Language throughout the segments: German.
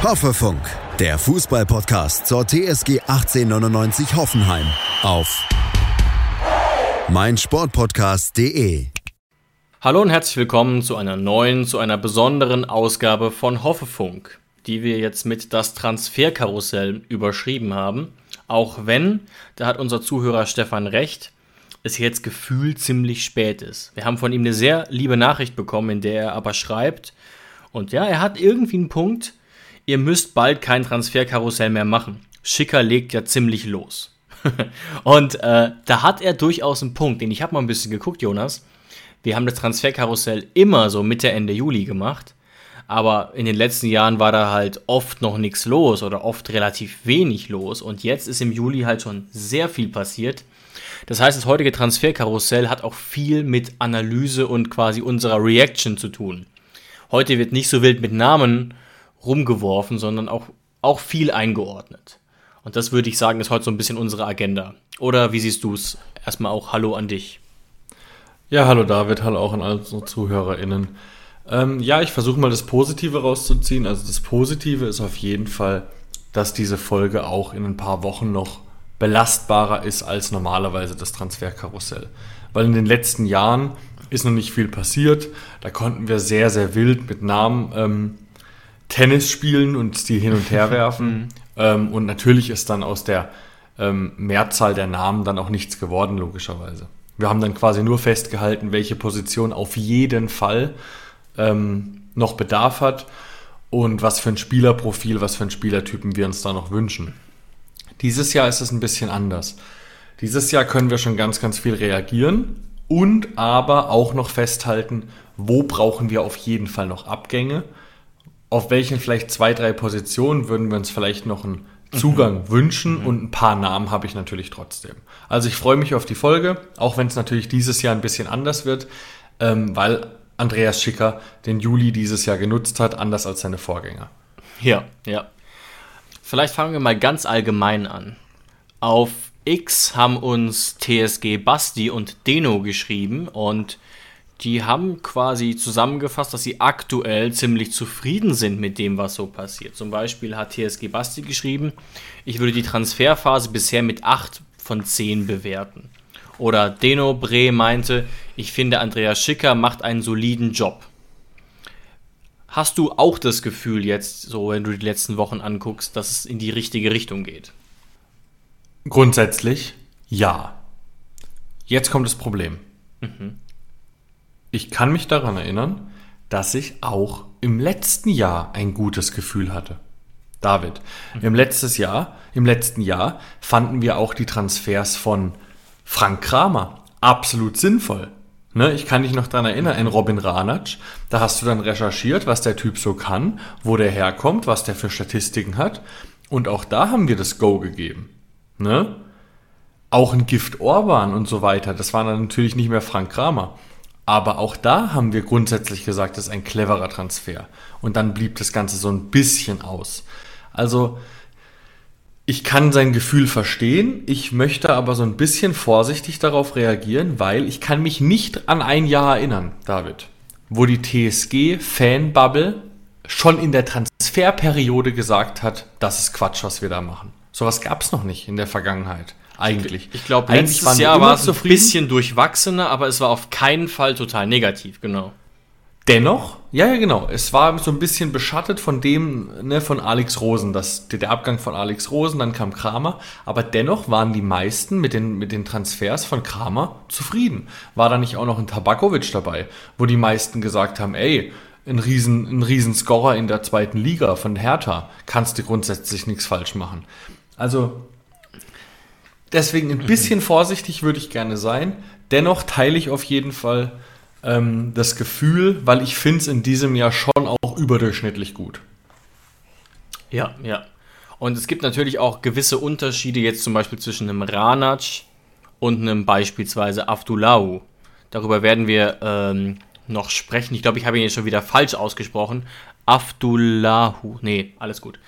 Hoffefunk, der Fußball-Podcast zur TSG 1899 Hoffenheim auf meinsportpodcast.de. Hallo und herzlich willkommen zu einer besonderen Ausgabe von Hoffefunk, die wir jetzt mit das Transferkarussell überschrieben haben. Auch wenn, da hat unser Zuhörer Stefan recht, es jetzt gefühlt ziemlich spät ist. Wir haben von ihm eine sehr liebe Nachricht bekommen, in der er aber schreibt, und ja, er hat irgendwie einen Punkt, ihr müsst bald kein Transferkarussell mehr machen. Schicker legt ja ziemlich los. Und da hat er durchaus einen Punkt, denn ich habe mal ein bisschen geguckt, Jonas. Wir haben das Transferkarussell immer so Mitte, Ende Juli gemacht, aber in den letzten Jahren war da halt oft noch nichts los oder oft relativ wenig los und jetzt ist im Juli halt schon sehr viel passiert. Das heißt, das heutige Transferkarussell hat auch viel mit Analyse und quasi unserer Reaction zu tun. Heute wird nicht so wild mit Namen rumgeworfen, sondern auch viel eingeordnet. Und das würde ich sagen, ist heute so ein bisschen unsere Agenda. Oder wie siehst du es? Erstmal auch Hallo an dich. Ja, hallo David, hallo auch an alle unsere ZuhörerInnen. Ich versuche mal das Positive rauszuziehen. Also das Positive ist auf jeden Fall, dass diese Folge auch in ein paar Wochen noch belastbarer ist als normalerweise das Transferkarussell. Weil in den letzten Jahren ist noch nicht viel passiert. Da konnten wir sehr, sehr wild mit Namen Tennis spielen und die hin und her werfen. Und natürlich ist dann aus der Mehrzahl der Namen dann auch nichts geworden, logischerweise. Wir haben dann quasi nur festgehalten, welche Position auf jeden Fall noch Bedarf hat und was für ein Spielerprofil, was für ein Spielertypen wir uns da noch wünschen. Dieses Jahr ist es ein bisschen anders. Dieses Jahr können wir schon ganz, ganz viel reagieren und aber auch noch festhalten, wo brauchen wir auf jeden Fall noch Abgänge, auf welchen vielleicht 2-3 Positionen würden wir uns vielleicht noch einen Zugang wünschen und ein paar Namen habe ich natürlich trotzdem. Also ich freue mich auf die Folge, auch wenn es natürlich dieses Jahr ein bisschen anders wird, weil Andreas Schicker den Juli dieses Jahr genutzt hat, anders als seine Vorgänger. Ja. Vielleicht fangen wir mal ganz allgemein an. Auf X haben uns TSG Basti und Deno geschrieben und die haben quasi zusammengefasst, dass sie aktuell ziemlich zufrieden sind mit dem, was so passiert. Zum Beispiel hat TSG Basti geschrieben, ich würde die Transferphase bisher mit 8 von 10 bewerten. Oder Deno Bre meinte, ich finde Andreas Schicker macht einen soliden Job. Hast du auch das Gefühl jetzt, so wenn du die letzten Wochen anguckst, dass es in die richtige Richtung geht? Grundsätzlich ja. Jetzt kommt das Problem. Ich kann mich daran erinnern, dass ich auch im letzten Jahr ein gutes Gefühl hatte. David, im letzten Jahr fanden wir auch die Transfers von Frank Kramer absolut sinnvoll. Ne, ich kann dich noch daran erinnern, ein Robin Ranatsch, da hast du dann recherchiert, was der Typ so kann, wo der herkommt, was der für Statistiken hat und auch da haben wir das Go gegeben. Ne? Auch ein Gift Orban und so weiter, das war dann natürlich nicht mehr Frank Kramer. Aber auch da haben wir grundsätzlich gesagt, das ist ein cleverer Transfer. Und dann blieb das Ganze so ein bisschen aus. Also, ich kann sein Gefühl verstehen. Ich möchte aber so ein bisschen vorsichtig darauf reagieren, weil ich kann mich nicht an ein Jahr erinnern, David, wo die TSG-Fanbubble schon in der Transferperiode gesagt hat, das ist Quatsch, was wir da machen. Sowas gab es noch nicht in der Vergangenheit. Eigentlich. Ich glaube, letztes Jahr war es ein bisschen durchwachsener, aber es war auf keinen Fall total negativ, genau. Dennoch, ja, genau, es war so ein bisschen beschattet von dem, von Alex Rosen, der Abgang von Alex Rosen, dann kam Kramer, aber dennoch waren die meisten mit den Transfers von Kramer zufrieden. War da nicht auch noch ein Tabakovic dabei, wo die meisten gesagt haben, ey, ein Riesenscorer in der 2. Liga von Hertha, kannst du grundsätzlich nichts falsch machen. Also deswegen ein bisschen vorsichtig würde ich gerne sein. Dennoch teile ich auf jeden Fall das Gefühl, weil ich finde es in diesem Jahr schon auch überdurchschnittlich gut. Ja. Und es gibt natürlich auch gewisse Unterschiede jetzt zum Beispiel zwischen einem Ranatsch und einem beispielsweise Aftulahu. Darüber werden wir noch sprechen. Ich glaube, ich habe ihn jetzt schon wieder falsch ausgesprochen. Aftulahu. Nee, alles gut.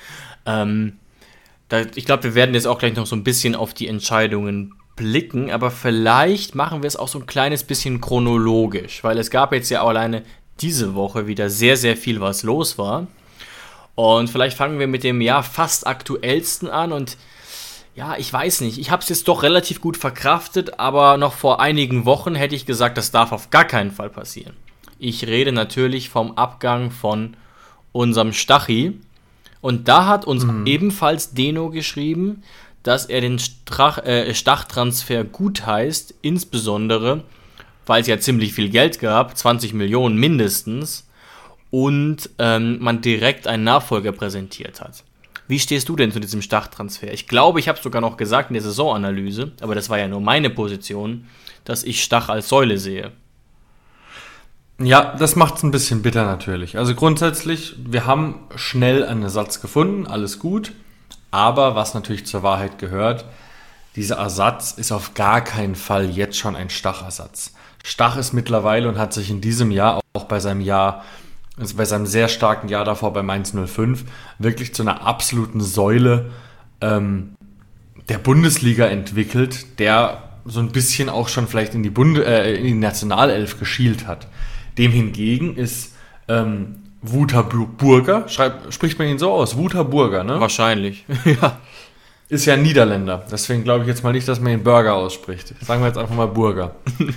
Ich glaube, wir werden jetzt auch gleich noch so ein bisschen auf die Entscheidungen blicken, aber vielleicht machen wir es auch so ein kleines bisschen chronologisch, weil es gab jetzt ja auch alleine diese Woche wieder sehr, sehr viel, was los war. Und vielleicht fangen wir mit dem fast aktuellsten an und ich weiß nicht, ich habe es jetzt doch relativ gut verkraftet, aber noch vor einigen Wochen hätte ich gesagt, das darf auf gar keinen Fall passieren. Ich rede natürlich vom Abgang von unserem Stachy und da hat uns ebenfalls Deno geschrieben, dass er den Stach-Transfer gut heißt, insbesondere, weil es ja ziemlich viel Geld gab, 20 Millionen mindestens, und man direkt einen Nachfolger präsentiert hat. Wie stehst du denn zu diesem Stach-Transfer? Ich glaube, ich habe es sogar noch gesagt in der Saisonanalyse, aber das war ja nur meine Position, dass ich Stach als Säule sehe. Ja, das macht es ein bisschen bitter natürlich. Also grundsätzlich, wir haben schnell einen Ersatz gefunden, alles gut. Aber was natürlich zur Wahrheit gehört, dieser Ersatz ist auf gar keinen Fall jetzt schon ein Stach-Ersatz. Stach ist mittlerweile und hat sich in diesem Jahr, auch bei seinem sehr starken Jahr davor bei Mainz 05, wirklich zu einer absoluten Säule der Bundesliga entwickelt, der so ein bisschen auch schon vielleicht in die Nationalelf geschielt hat. Dem hingegen ist Wouter Burger, spricht man ihn so aus, Wouter Burger, ne? Wahrscheinlich, ja. Ist ja ein Niederländer, deswegen glaube ich jetzt mal nicht, dass man ihn Burger ausspricht. Sagen wir jetzt einfach mal Burger.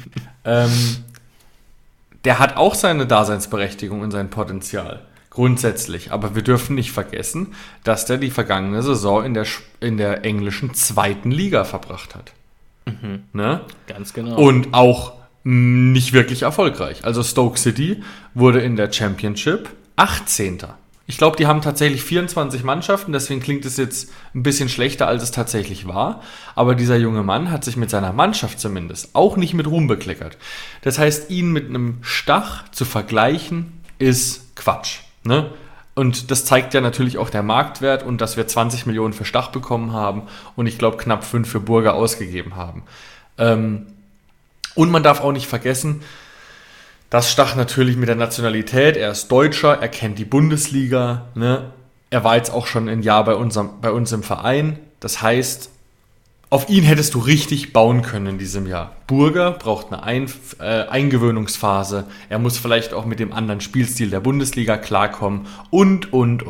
Der hat auch seine Daseinsberechtigung und sein Potenzial, grundsätzlich. Aber wir dürfen nicht vergessen, dass der die vergangene Saison in der englischen 2. Liga verbracht hat. Ne? Ganz genau. Und auch nicht wirklich erfolgreich. Also Stoke City wurde in der Championship 18. Ich glaube, die haben tatsächlich 24 Mannschaften, deswegen klingt es jetzt ein bisschen schlechter, als es tatsächlich war. Aber dieser junge Mann hat sich mit seiner Mannschaft zumindest auch nicht mit Ruhm bekleckert. Das heißt, ihn mit einem Stach zu vergleichen, ist Quatsch. Ne? Und das zeigt ja natürlich auch der Marktwert und dass wir 20 Millionen für Stach bekommen haben und ich glaube knapp 5 für Burger ausgegeben haben. Und man darf auch nicht vergessen, dass Stach natürlich mit der Nationalität, er ist Deutscher, er kennt die Bundesliga, ne? Er war jetzt auch schon ein Jahr bei uns im Verein. Das heißt, auf ihn hättest du richtig bauen können in diesem Jahr. Burger braucht eine Eingewöhnungsphase, er muss vielleicht auch mit dem anderen Spielstil der Bundesliga klarkommen und.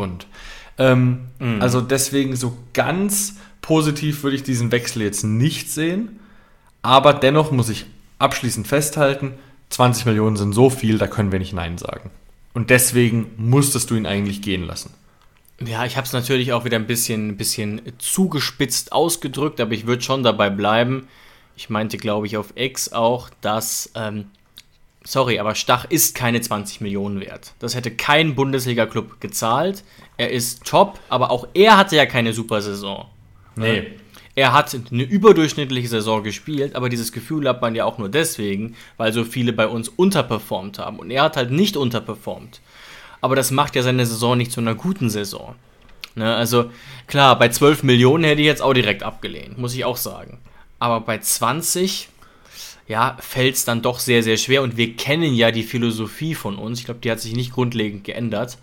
Also deswegen so ganz positiv würde ich diesen Wechsel jetzt nicht sehen, aber dennoch muss ich abschließend festhalten, 20 Millionen sind so viel, da können wir nicht Nein sagen. Und deswegen musstest du ihn eigentlich gehen lassen. Ja, ich habe es natürlich auch wieder ein bisschen zugespitzt ausgedrückt, aber ich würde schon dabei bleiben. Ich meinte, glaube ich, auf X auch, dass, aber Stach ist keine 20 Millionen wert. Das hätte kein Bundesliga-Club gezahlt. Er ist top, aber auch er hatte ja keine super Saison. Nee. Er hat eine überdurchschnittliche Saison gespielt, aber dieses Gefühl hat man ja auch nur deswegen, weil so viele bei uns unterperformt haben. Und er hat halt nicht unterperformt. Aber das macht ja seine Saison nicht zu einer guten Saison. Ne, also klar, bei 12 Millionen hätte ich jetzt auch direkt abgelehnt, muss ich auch sagen. Aber bei 20, fällt es dann doch sehr, sehr schwer. Und wir kennen ja die Philosophie von uns. Ich glaube, die hat sich nicht grundlegend geändert.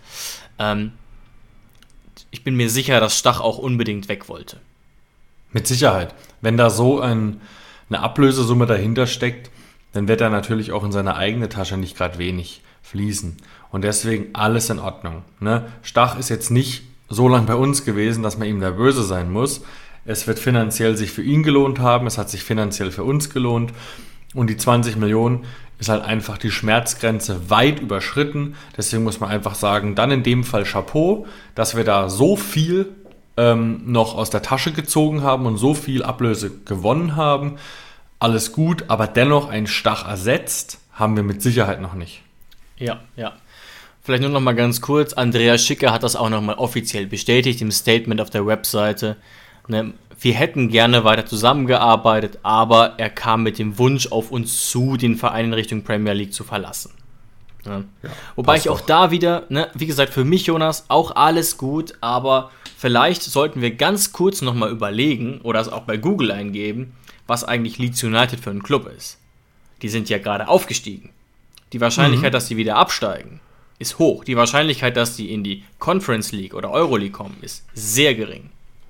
Ich bin mir sicher, dass Stach auch unbedingt weg wollte. Mit Sicherheit. Wenn da so eine Ablösesumme dahinter steckt, dann wird er natürlich auch in seine eigene Tasche nicht gerade wenig fließen. Und deswegen alles in Ordnung. Ne? Stach ist jetzt nicht so lange bei uns gewesen, dass man ihm da böse sein muss. Es wird finanziell sich für ihn gelohnt haben, es hat sich finanziell für uns gelohnt. Und die 20 Millionen ist halt einfach die Schmerzgrenze weit überschritten. Deswegen muss man einfach sagen, dann in dem Fall Chapeau, dass wir da so viel noch aus der Tasche gezogen haben und so viel Ablöse gewonnen haben. Alles gut, aber dennoch einen Stach ersetzt haben wir mit Sicherheit noch nicht. Ja. Vielleicht nur noch mal ganz kurz, Andreas Schicker hat das auch noch mal offiziell bestätigt im Statement auf der Webseite. Ne, wir hätten gerne weiter zusammengearbeitet, aber er kam mit dem Wunsch auf uns zu, den Verein in Richtung Premier League zu verlassen. Ja. Wobei ich auch da wieder, wie gesagt, für mich, Jonas, auch alles gut, aber vielleicht sollten wir ganz kurz nochmal überlegen oder es auch bei Google eingeben, was eigentlich Leeds United für ein Club ist. Die sind ja gerade aufgestiegen. Die Wahrscheinlichkeit, dass die wieder absteigen, ist hoch. Die Wahrscheinlichkeit, dass die in die Conference League oder Euroleague kommen, ist sehr gering.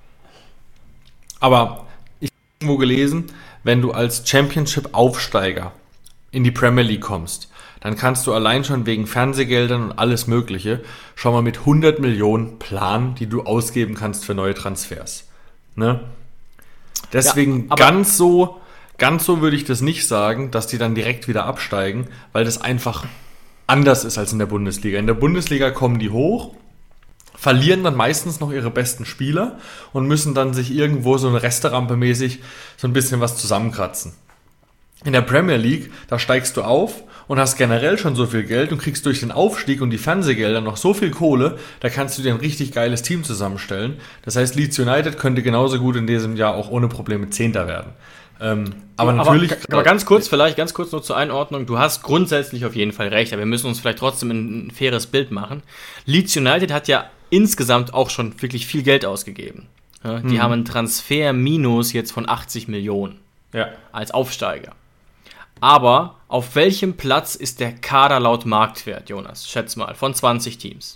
Aber ich habe irgendwo gelesen, wenn du als Championship-Aufsteiger in die Premier League kommst, dann kannst du allein schon wegen Fernsehgeldern und alles Mögliche schon mal mit 100 Millionen planen, die du ausgeben kannst für neue Transfers. Ne? Deswegen ja, ganz so würde ich das nicht sagen, dass die dann direkt wieder absteigen, weil das einfach anders ist als in der Bundesliga. In der Bundesliga kommen die hoch, verlieren dann meistens noch ihre besten Spieler und müssen dann sich irgendwo so eine Resterampe mäßig so ein bisschen was zusammenkratzen. In der Premier League, da steigst du auf und hast generell schon so viel Geld und kriegst durch den Aufstieg und die Fernsehgelder noch so viel Kohle, da kannst du dir ein richtig geiles Team zusammenstellen. Das heißt, Leeds United könnte genauso gut in diesem Jahr auch ohne Probleme Zehnter werden. Aber natürlich... Aber ganz kurz nur zur Einordnung. Du hast grundsätzlich auf jeden Fall recht, aber wir müssen uns vielleicht trotzdem ein faires Bild machen. Leeds United hat ja insgesamt auch schon wirklich viel Geld ausgegeben. Ja, die haben einen Transfer-Minus jetzt von 80 Millionen als Aufsteiger. Aber auf welchem Platz ist der Kader laut Marktwert, Jonas? Schätz mal, von 20 Teams.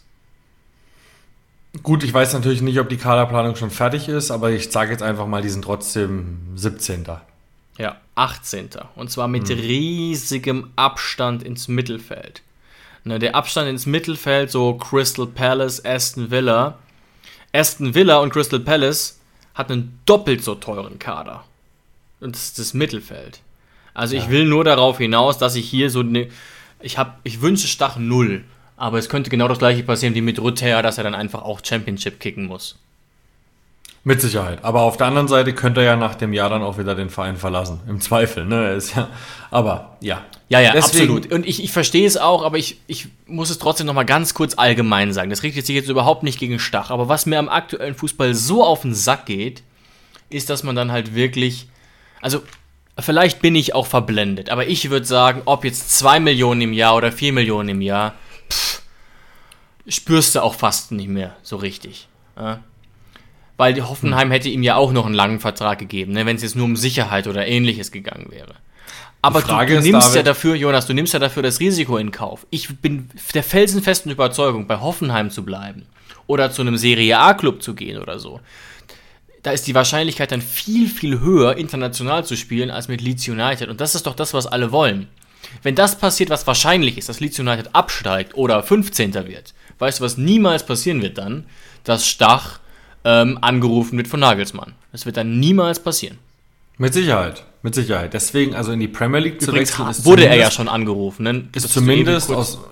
Gut, ich weiß natürlich nicht, ob die Kaderplanung schon fertig ist, aber ich sage jetzt einfach mal, die sind trotzdem 17. Ja, 18. Und zwar mit riesigem Abstand ins Mittelfeld. Ne, der Abstand ins Mittelfeld, so Crystal Palace, Aston Villa. Aston Villa und Crystal Palace hat einen doppelt so teuren Kader. Und das ist das Mittelfeld. Also ich will nur darauf hinaus, dass ich hier so eine... Ich wünsche Stach 0, aber es könnte genau das gleiche passieren wie mit Rüther, dass er dann einfach auch Championship kicken muss. Mit Sicherheit. Aber auf der anderen Seite könnte er ja nach dem Jahr dann auch wieder den Verein verlassen. Im Zweifel, ne? Aber ja. Ja, deswegen, absolut. Und ich verstehe es auch, aber ich muss es trotzdem nochmal ganz kurz allgemein sagen. Das richtet sich jetzt überhaupt nicht gegen Stach. Aber was mir am aktuellen Fußball so auf den Sack geht, ist, dass man dann halt wirklich... Also, vielleicht bin ich auch verblendet, aber ich würde sagen, ob jetzt 2 Millionen im Jahr oder 4 Millionen im Jahr, spürst du auch fast nicht mehr so richtig. Ja? Weil die Hoffenheim hätte ihm ja auch noch einen langen Vertrag gegeben, ne, wenn es jetzt nur um Sicherheit oder Ähnliches gegangen wäre. Aber du nimmst ja dafür, Jonas, das Risiko in Kauf. Ich bin der felsenfesten Überzeugung, bei Hoffenheim zu bleiben oder zu einem Serie A-Club zu gehen oder so. Da ist die Wahrscheinlichkeit dann viel, viel höher, international zu spielen, als mit Leeds United. Und das ist doch das, was alle wollen. Wenn das passiert, was wahrscheinlich ist, dass Leeds United absteigt oder 15. wird, weißt du, was niemals passieren wird dann? Dass Stach angerufen wird von Nagelsmann. Das wird dann niemals passieren. Mit Sicherheit. Deswegen, also in die Premier League zu wechseln, wurde er ja schon angerufen. Ne? Ist zumindest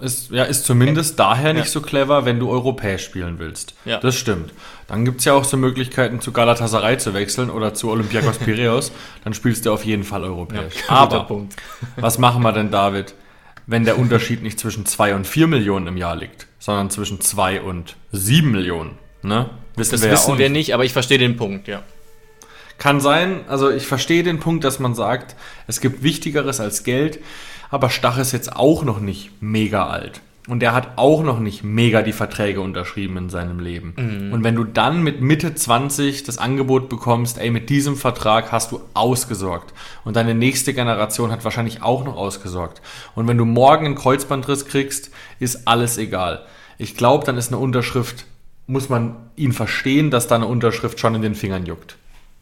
daher nicht so clever, wenn du europäisch spielen willst. Ja. Das stimmt. Dann gibt es ja auch so Möglichkeiten, zu Galatasaray zu wechseln oder zu Olympiakos Piräus. Dann spielst du auf jeden Fall europäisch. Ja, aber was machen wir denn, David, wenn der Unterschied nicht zwischen 2 und 4 Millionen im Jahr liegt, sondern zwischen 2 und 7 Millionen? Ne? Das wissen wir nicht, aber ich verstehe den Punkt, ja. Kann sein, also ich verstehe den Punkt, dass man sagt, es gibt Wichtigeres als Geld, aber Stach ist jetzt auch noch nicht mega alt. Und er hat auch noch nicht mega die Verträge unterschrieben in seinem Leben. Mhm. Und wenn du dann mit Mitte 20 das Angebot bekommst, mit diesem Vertrag hast du ausgesorgt. Und deine nächste Generation hat wahrscheinlich auch noch ausgesorgt. Und wenn du morgen einen Kreuzbandriss kriegst, ist alles egal. Ich glaube, dann ist eine Unterschrift, muss man ihn verstehen, dass da eine Unterschrift schon in den Fingern juckt.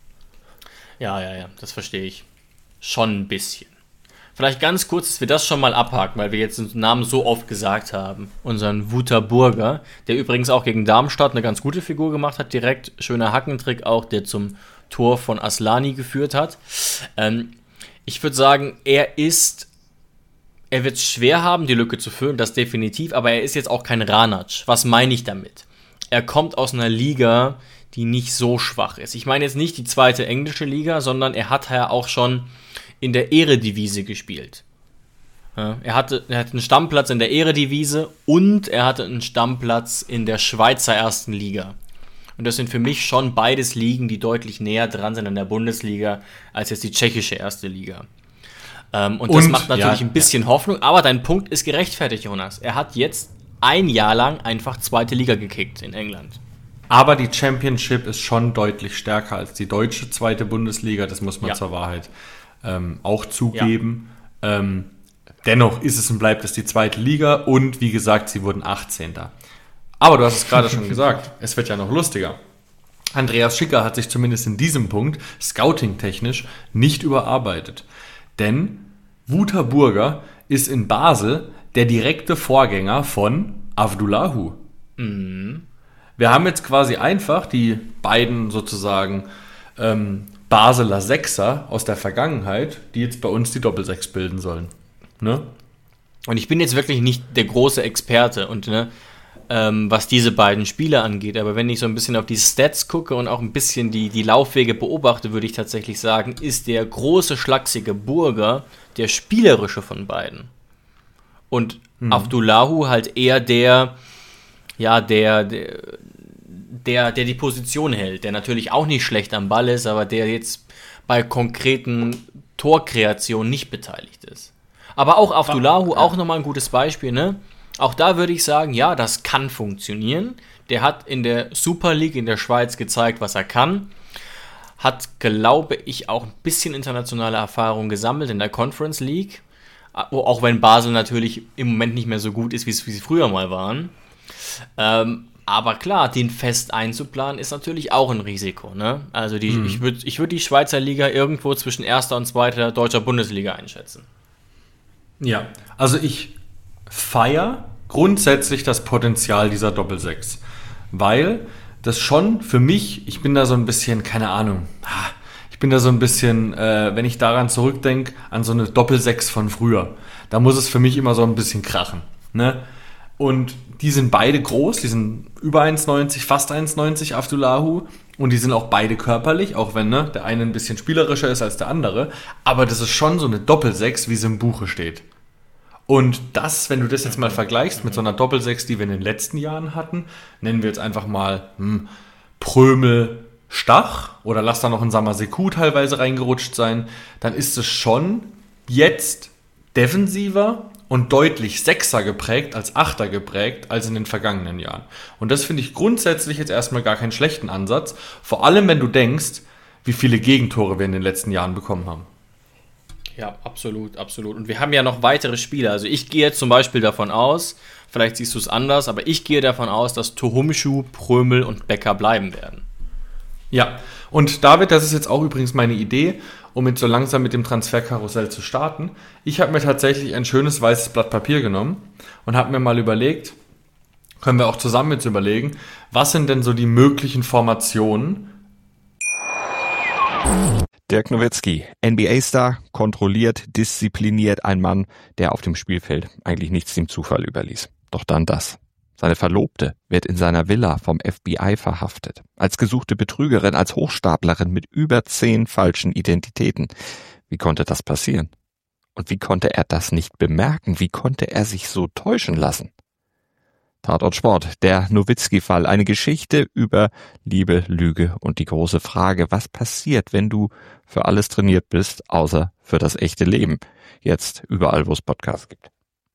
Ja, das verstehe ich. Schon ein bisschen. Vielleicht ganz kurz, dass wir das schon mal abhaken, weil wir jetzt den Namen so oft gesagt haben. Unseren Wouter Burger, der übrigens auch gegen Darmstadt eine ganz gute Figur gemacht hat, direkt. Schöner Hackentrick auch, der zum Tor von Aslani geführt hat. Ich würde sagen, er wird es schwer haben, die Lücke zu füllen, das definitiv, aber er ist jetzt auch kein Ranac. Was meine ich damit? Er kommt aus einer Liga, die nicht so schwach ist. Ich meine jetzt nicht die zweite englische Liga, sondern er hat ja auch schon in der Eredivisie gespielt. Ja, er hatte einen Stammplatz in der Eredivisie und er hatte einen Stammplatz in der Schweizer ersten Liga. Und das sind für mich schon beides Ligen, die deutlich näher dran sind an der Bundesliga als jetzt die tschechische erste Liga. Und das macht natürlich ein bisschen Hoffnung, aber dein Punkt ist gerechtfertigt, Jonas. Er hat jetzt ein Jahr lang einfach zweite Liga gekickt in England. Aber die Championship ist schon deutlich stärker als die deutsche zweite Bundesliga, das muss man zur Wahrheit auch zugeben. Ja. Dennoch ist es und bleibt es die zweite Liga und wie gesagt, sie wurden 18. Aber du hast es gerade schon gesagt, es wird ja noch lustiger. Andreas Schicker hat sich zumindest in diesem Punkt, scouting-technisch, nicht überarbeitet. Denn Wouter Burger ist in Basel der direkte Vorgänger von Avdulahu. Wir haben jetzt quasi einfach die beiden sozusagen Basler Sechser aus der Vergangenheit, die jetzt bei uns die Doppelsechs bilden sollen. Ne? Und ich bin jetzt wirklich nicht der große Experte und was diese beiden Spieler angeht, aber wenn ich so ein bisschen auf die Stats gucke und auch ein bisschen die Laufwege beobachte, würde ich tatsächlich sagen, ist der große, schlachsige Burger der spielerische von beiden. Und Avdulahu halt eher der die Position hält, der natürlich auch nicht schlecht am Ball ist, aber der jetzt bei konkreten Torkreationen nicht beteiligt ist. Aber auch Avdulahu, auch nochmal ein gutes Beispiel, ne? Auch da würde ich sagen, ja, das kann funktionieren. Der hat in der Super League in der Schweiz gezeigt, was er kann. Hat, glaube ich, auch ein bisschen internationale Erfahrung gesammelt in der Conference League. Auch wenn Basel natürlich im Moment nicht mehr so gut ist, wie sie früher mal waren. Aber klar, den fest einzuplanen ist natürlich auch ein Risiko. Ne? Also ich würd die Schweizer Liga irgendwo zwischen erster und zweiter deutscher Bundesliga einschätzen. Ja, also ich feiere grundsätzlich das Potenzial dieser Doppelsechs, weil das schon für mich, ich bin da so ein bisschen, keine Ahnung, wenn ich daran zurückdenke, an so eine Doppelsechs von früher, da muss es für mich immer so ein bisschen krachen. Ne? Und die sind beide groß, die sind über 1,90, fast 1,90 Avdulahu und die sind auch beide körperlich, auch wenn der eine ein bisschen spielerischer ist als der andere, aber das ist schon so eine Doppelsechs, wie sie im Buche steht. Und das, wenn du das jetzt mal vergleichst mit so einer Doppelsechs, die wir in den letzten Jahren hatten, nennen wir jetzt einfach mal Prömel, Stach oder lass da noch ein Samaseku teilweise reingerutscht sein, dann ist es schon jetzt defensiver und deutlich Sechser geprägt als Achter geprägt als in den vergangenen Jahren. Und das finde ich grundsätzlich jetzt erstmal gar keinen schlechten Ansatz, vor allem wenn du denkst, wie viele Gegentore wir in den letzten Jahren bekommen haben. Ja, absolut, absolut. Und wir haben ja noch weitere Spiele. Also ich gehe zum Beispiel davon aus, vielleicht siehst du es anders, aber ich gehe davon aus, dass Tohumschuh, Prömel und Becker bleiben werden. Ja, und David, das ist jetzt auch übrigens meine Idee, um jetzt so langsam mit dem Transferkarussell zu starten. Ich habe mir tatsächlich ein schönes weißes Blatt Papier genommen und habe mir mal überlegt, können wir auch zusammen jetzt überlegen, was sind denn so die möglichen Formationen? Dirk Nowitzki, NBA-Star, kontrolliert, diszipliniert, ein Mann, der auf dem Spielfeld eigentlich nichts dem Zufall überließ. Doch dann das. Seine Verlobte wird in seiner Villa vom FBI verhaftet. Als gesuchte Betrügerin, als Hochstaplerin mit über 10 falschen Identitäten. Wie konnte das passieren? Und wie konnte er das nicht bemerken? Wie konnte er sich so täuschen lassen? Tatort Sport, der Nowitzki-Fall, eine Geschichte über Liebe, Lüge und die große Frage, was passiert, wenn du für alles trainiert bist, außer für das echte Leben. Jetzt überall, wo es Podcasts gibt.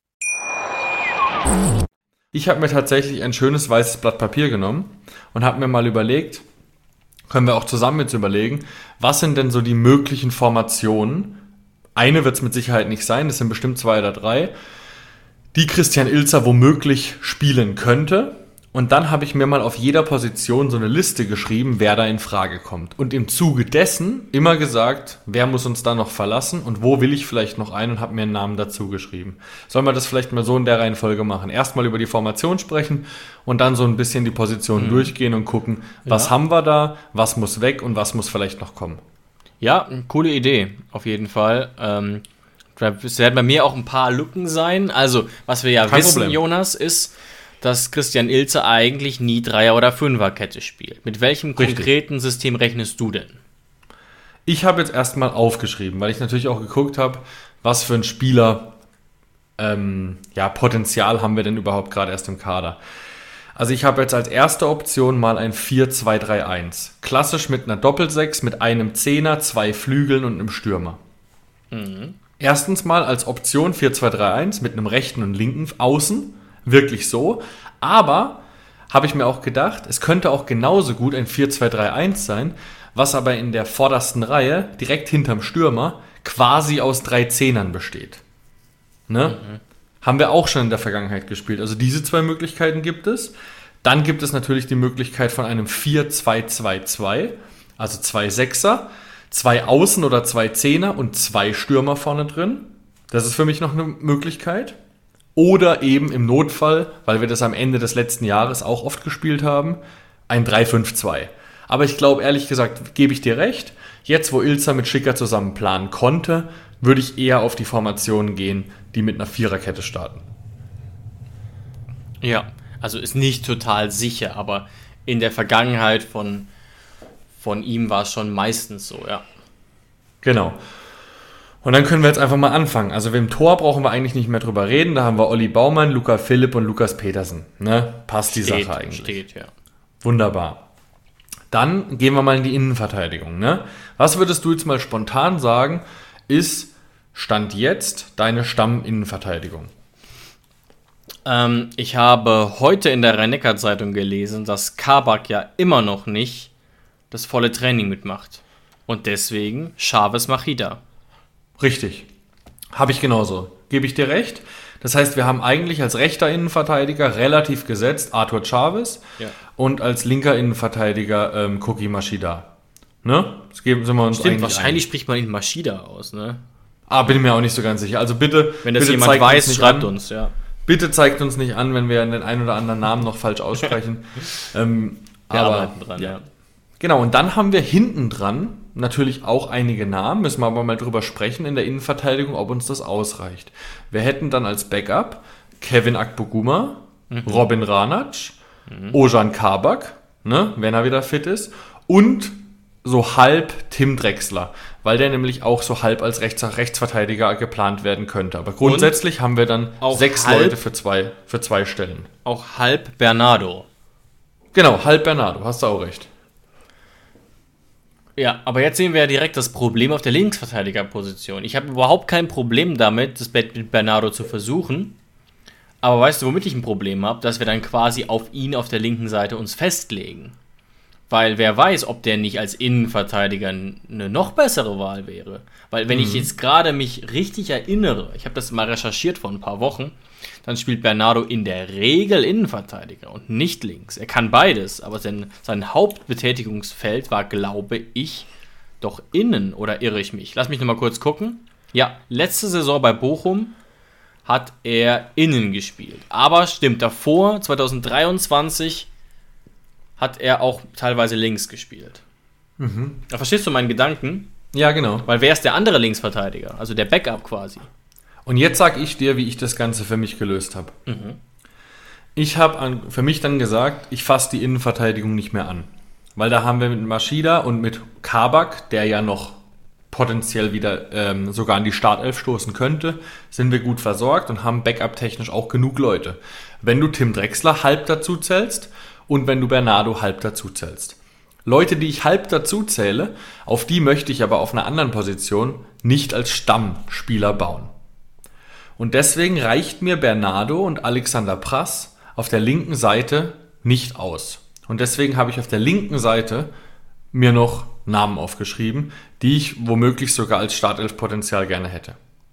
Ich habe mir tatsächlich ein schönes weißes Blatt Papier genommen und habe mir mal überlegt, können wir auch zusammen jetzt überlegen, was sind denn so die möglichen Formationen? Eine wird es mit Sicherheit nicht sein, das sind bestimmt 2 oder 3, die Christian Ilzer womöglich spielen könnte. Und dann habe ich mir mal auf jeder Position so eine Liste geschrieben, wer da in Frage kommt. Und im Zuge dessen immer gesagt, wer muss uns da noch verlassen und wo will ich vielleicht noch ein und habe mir einen Namen dazu geschrieben. Sollen wir das vielleicht mal so in der Reihenfolge machen? Erstmal über die Formation sprechen und dann so ein bisschen die Positionen durchgehen und gucken, was haben wir da, was muss weg und was muss vielleicht noch kommen. Ja, coole Idee, auf jeden Fall. Es werden bei mir auch ein paar Lücken sein. Also, was wir ja Kein wissen, Problem. Jonas, ist, dass Christian Ilzer eigentlich nie Dreier- oder Fünferkette spielt. Mit welchem konkreten System rechnest du denn? Ich habe jetzt erstmal aufgeschrieben, weil ich natürlich auch geguckt habe, was für ein Spieler Potenzial haben wir denn überhaupt gerade erst im Kader. Also ich habe jetzt als erste Option mal ein 4-2-3-1. Klassisch mit einer Doppelsechs, mit einem Zehner, 2 Flügeln und einem Stürmer. Erstens mal als Option 4-2-3-1 mit einem rechten und linken Außen. Wirklich so. Aber habe ich mir auch gedacht, es könnte auch genauso gut ein 4-2-3-1 sein, was aber in der vordersten Reihe, direkt hinterm Stürmer, quasi aus 3 Zehnern besteht. Ne? Haben wir auch schon in der Vergangenheit gespielt. Also diese 2 Möglichkeiten gibt es. Dann gibt es natürlich die Möglichkeit von einem 4-2-2-2, also 2 Sechser, 2 Außen- oder 2 Zehner und 2 Stürmer vorne drin. Das ist für mich noch eine Möglichkeit. oder eben im Notfall, weil wir das am Ende des letzten Jahres auch oft gespielt haben, ein 3-5-2. Aber ich glaube, ehrlich gesagt, gebe ich dir recht, jetzt wo Ilzer mit Schicker zusammen planen konnte, würde ich eher auf die Formationen gehen, die mit einer Viererkette starten. Ja, also ist nicht total sicher, aber in der Vergangenheit von ihm war es schon meistens so, ja. Genau. Und dann können wir jetzt einfach mal anfangen. Also im Tor brauchen wir eigentlich nicht mehr drüber reden. Da haben wir Olli Baumann, Luca Philipp und Lukas Petersen. Ne? Passt die Sache eigentlich. Steht, ja. Wunderbar. Dann gehen wir mal in die Innenverteidigung. Ne? Was würdest du jetzt mal spontan sagen, ist Stand jetzt deine Stamm-Innenverteidigung? Ich habe heute in der Rhein-Neckar-Zeitung gelesen, dass Kabak ja immer noch nicht das volle Training mitmacht. Und deswegen Chavez Machida. Richtig. Habe ich genauso. Gebe ich dir recht. Das heißt, wir haben eigentlich als rechter Innenverteidiger relativ gesetzt Arthur Chavez und als linker Innenverteidiger Koki Machida. Ne? Das sind wir uns Stimmt, eigentlich wahrscheinlich spricht man ihn Machida aus, ne? Bin mir auch nicht so ganz sicher. Also bitte, wenn das bitte jemand weiß, schreibt uns, ja. Bitte zeigt uns nicht an, wenn wir den einen oder anderen Namen noch falsch aussprechen. Wir arbeiten dran, ja. Genau, und dann haben wir hinten dran natürlich auch einige Namen, müssen wir aber mal drüber sprechen in der Innenverteidigung, ob uns das ausreicht. Wir hätten dann als Backup Kevin Akpoguma, Robin Ranac, Ojan Kabak, ne, wenn er wieder fit ist, und so halb Tim Drexler, weil der nämlich auch so halb als Rechtsverteidiger geplant werden könnte. Aber grundsätzlich haben wir dann 6 Leute für zwei Stellen. Auch halb Bernardo. Genau, halb Bernardo, hast du auch recht. Ja, aber jetzt sehen wir ja direkt das Problem auf der Linksverteidigerposition. Ich habe überhaupt kein Problem damit, das mit Bernardo zu versuchen. Aber weißt du, womit ich ein Problem habe? Dass wir dann quasi auf ihn auf der linken Seite uns festlegen. Weil wer weiß, ob der nicht als Innenverteidiger eine noch bessere Wahl wäre. Weil wenn ich jetzt gerade mich richtig erinnere, ich habe das mal recherchiert vor ein paar Wochen, dann spielt Bernardo in der Regel Innenverteidiger und nicht links. Er kann beides, aber sein Hauptbetätigungsfeld war, glaube ich, doch innen, oder irre ich mich? Lass mich nochmal kurz gucken. Ja, letzte Saison bei Bochum hat er innen gespielt. Aber stimmt, davor, 2023, hat er auch teilweise links gespielt. Da verstehst du meinen Gedanken? Ja, genau. Weil wer ist der andere Linksverteidiger? Also der Backup quasi. Und jetzt sage ich dir, wie ich das Ganze für mich gelöst habe. Ich habe für mich dann gesagt, ich fasse die Innenverteidigung nicht mehr an. Weil da haben wir mit Machida und mit Kabak, der ja noch potenziell wieder sogar an die Startelf stoßen könnte, sind wir gut versorgt und haben Backup-technisch auch genug Leute. Wenn du Tim Drexler halb dazu zählst und wenn du Bernardo halb dazu zählst. Leute, die ich halb dazu zähle, auf die möchte ich aber auf einer anderen Position nicht als Stammspieler bauen. Und deswegen reicht mir Bernardo und Alexander Prass auf der linken Seite nicht aus. Und deswegen habe ich auf der linken Seite mir noch Namen aufgeschrieben, die ich womöglich sogar als Startelf-Potenzial gerne hätte.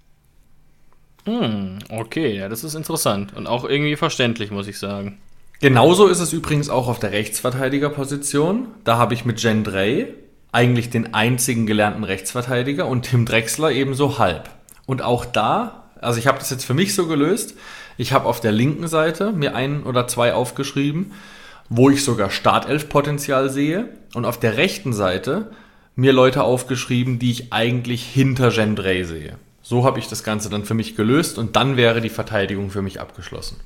Okay, ja, das ist interessant und auch irgendwie verständlich, muss ich sagen. Genauso ist es übrigens auch auf der Rechtsverteidigerposition. Da habe ich mit Gendre eigentlich den einzigen gelernten Rechtsverteidiger und Tim Drexler ebenso halb. Und auch da, also ich habe das jetzt für mich so gelöst, ich habe auf der linken Seite mir 1 oder 2 aufgeschrieben, wo ich sogar Startelf-Potenzial sehe, und auf der rechten Seite mir Leute aufgeschrieben, die ich eigentlich hinter Gendre sehe. So habe ich das Ganze dann für mich gelöst und dann wäre die Verteidigung für mich abgeschlossen.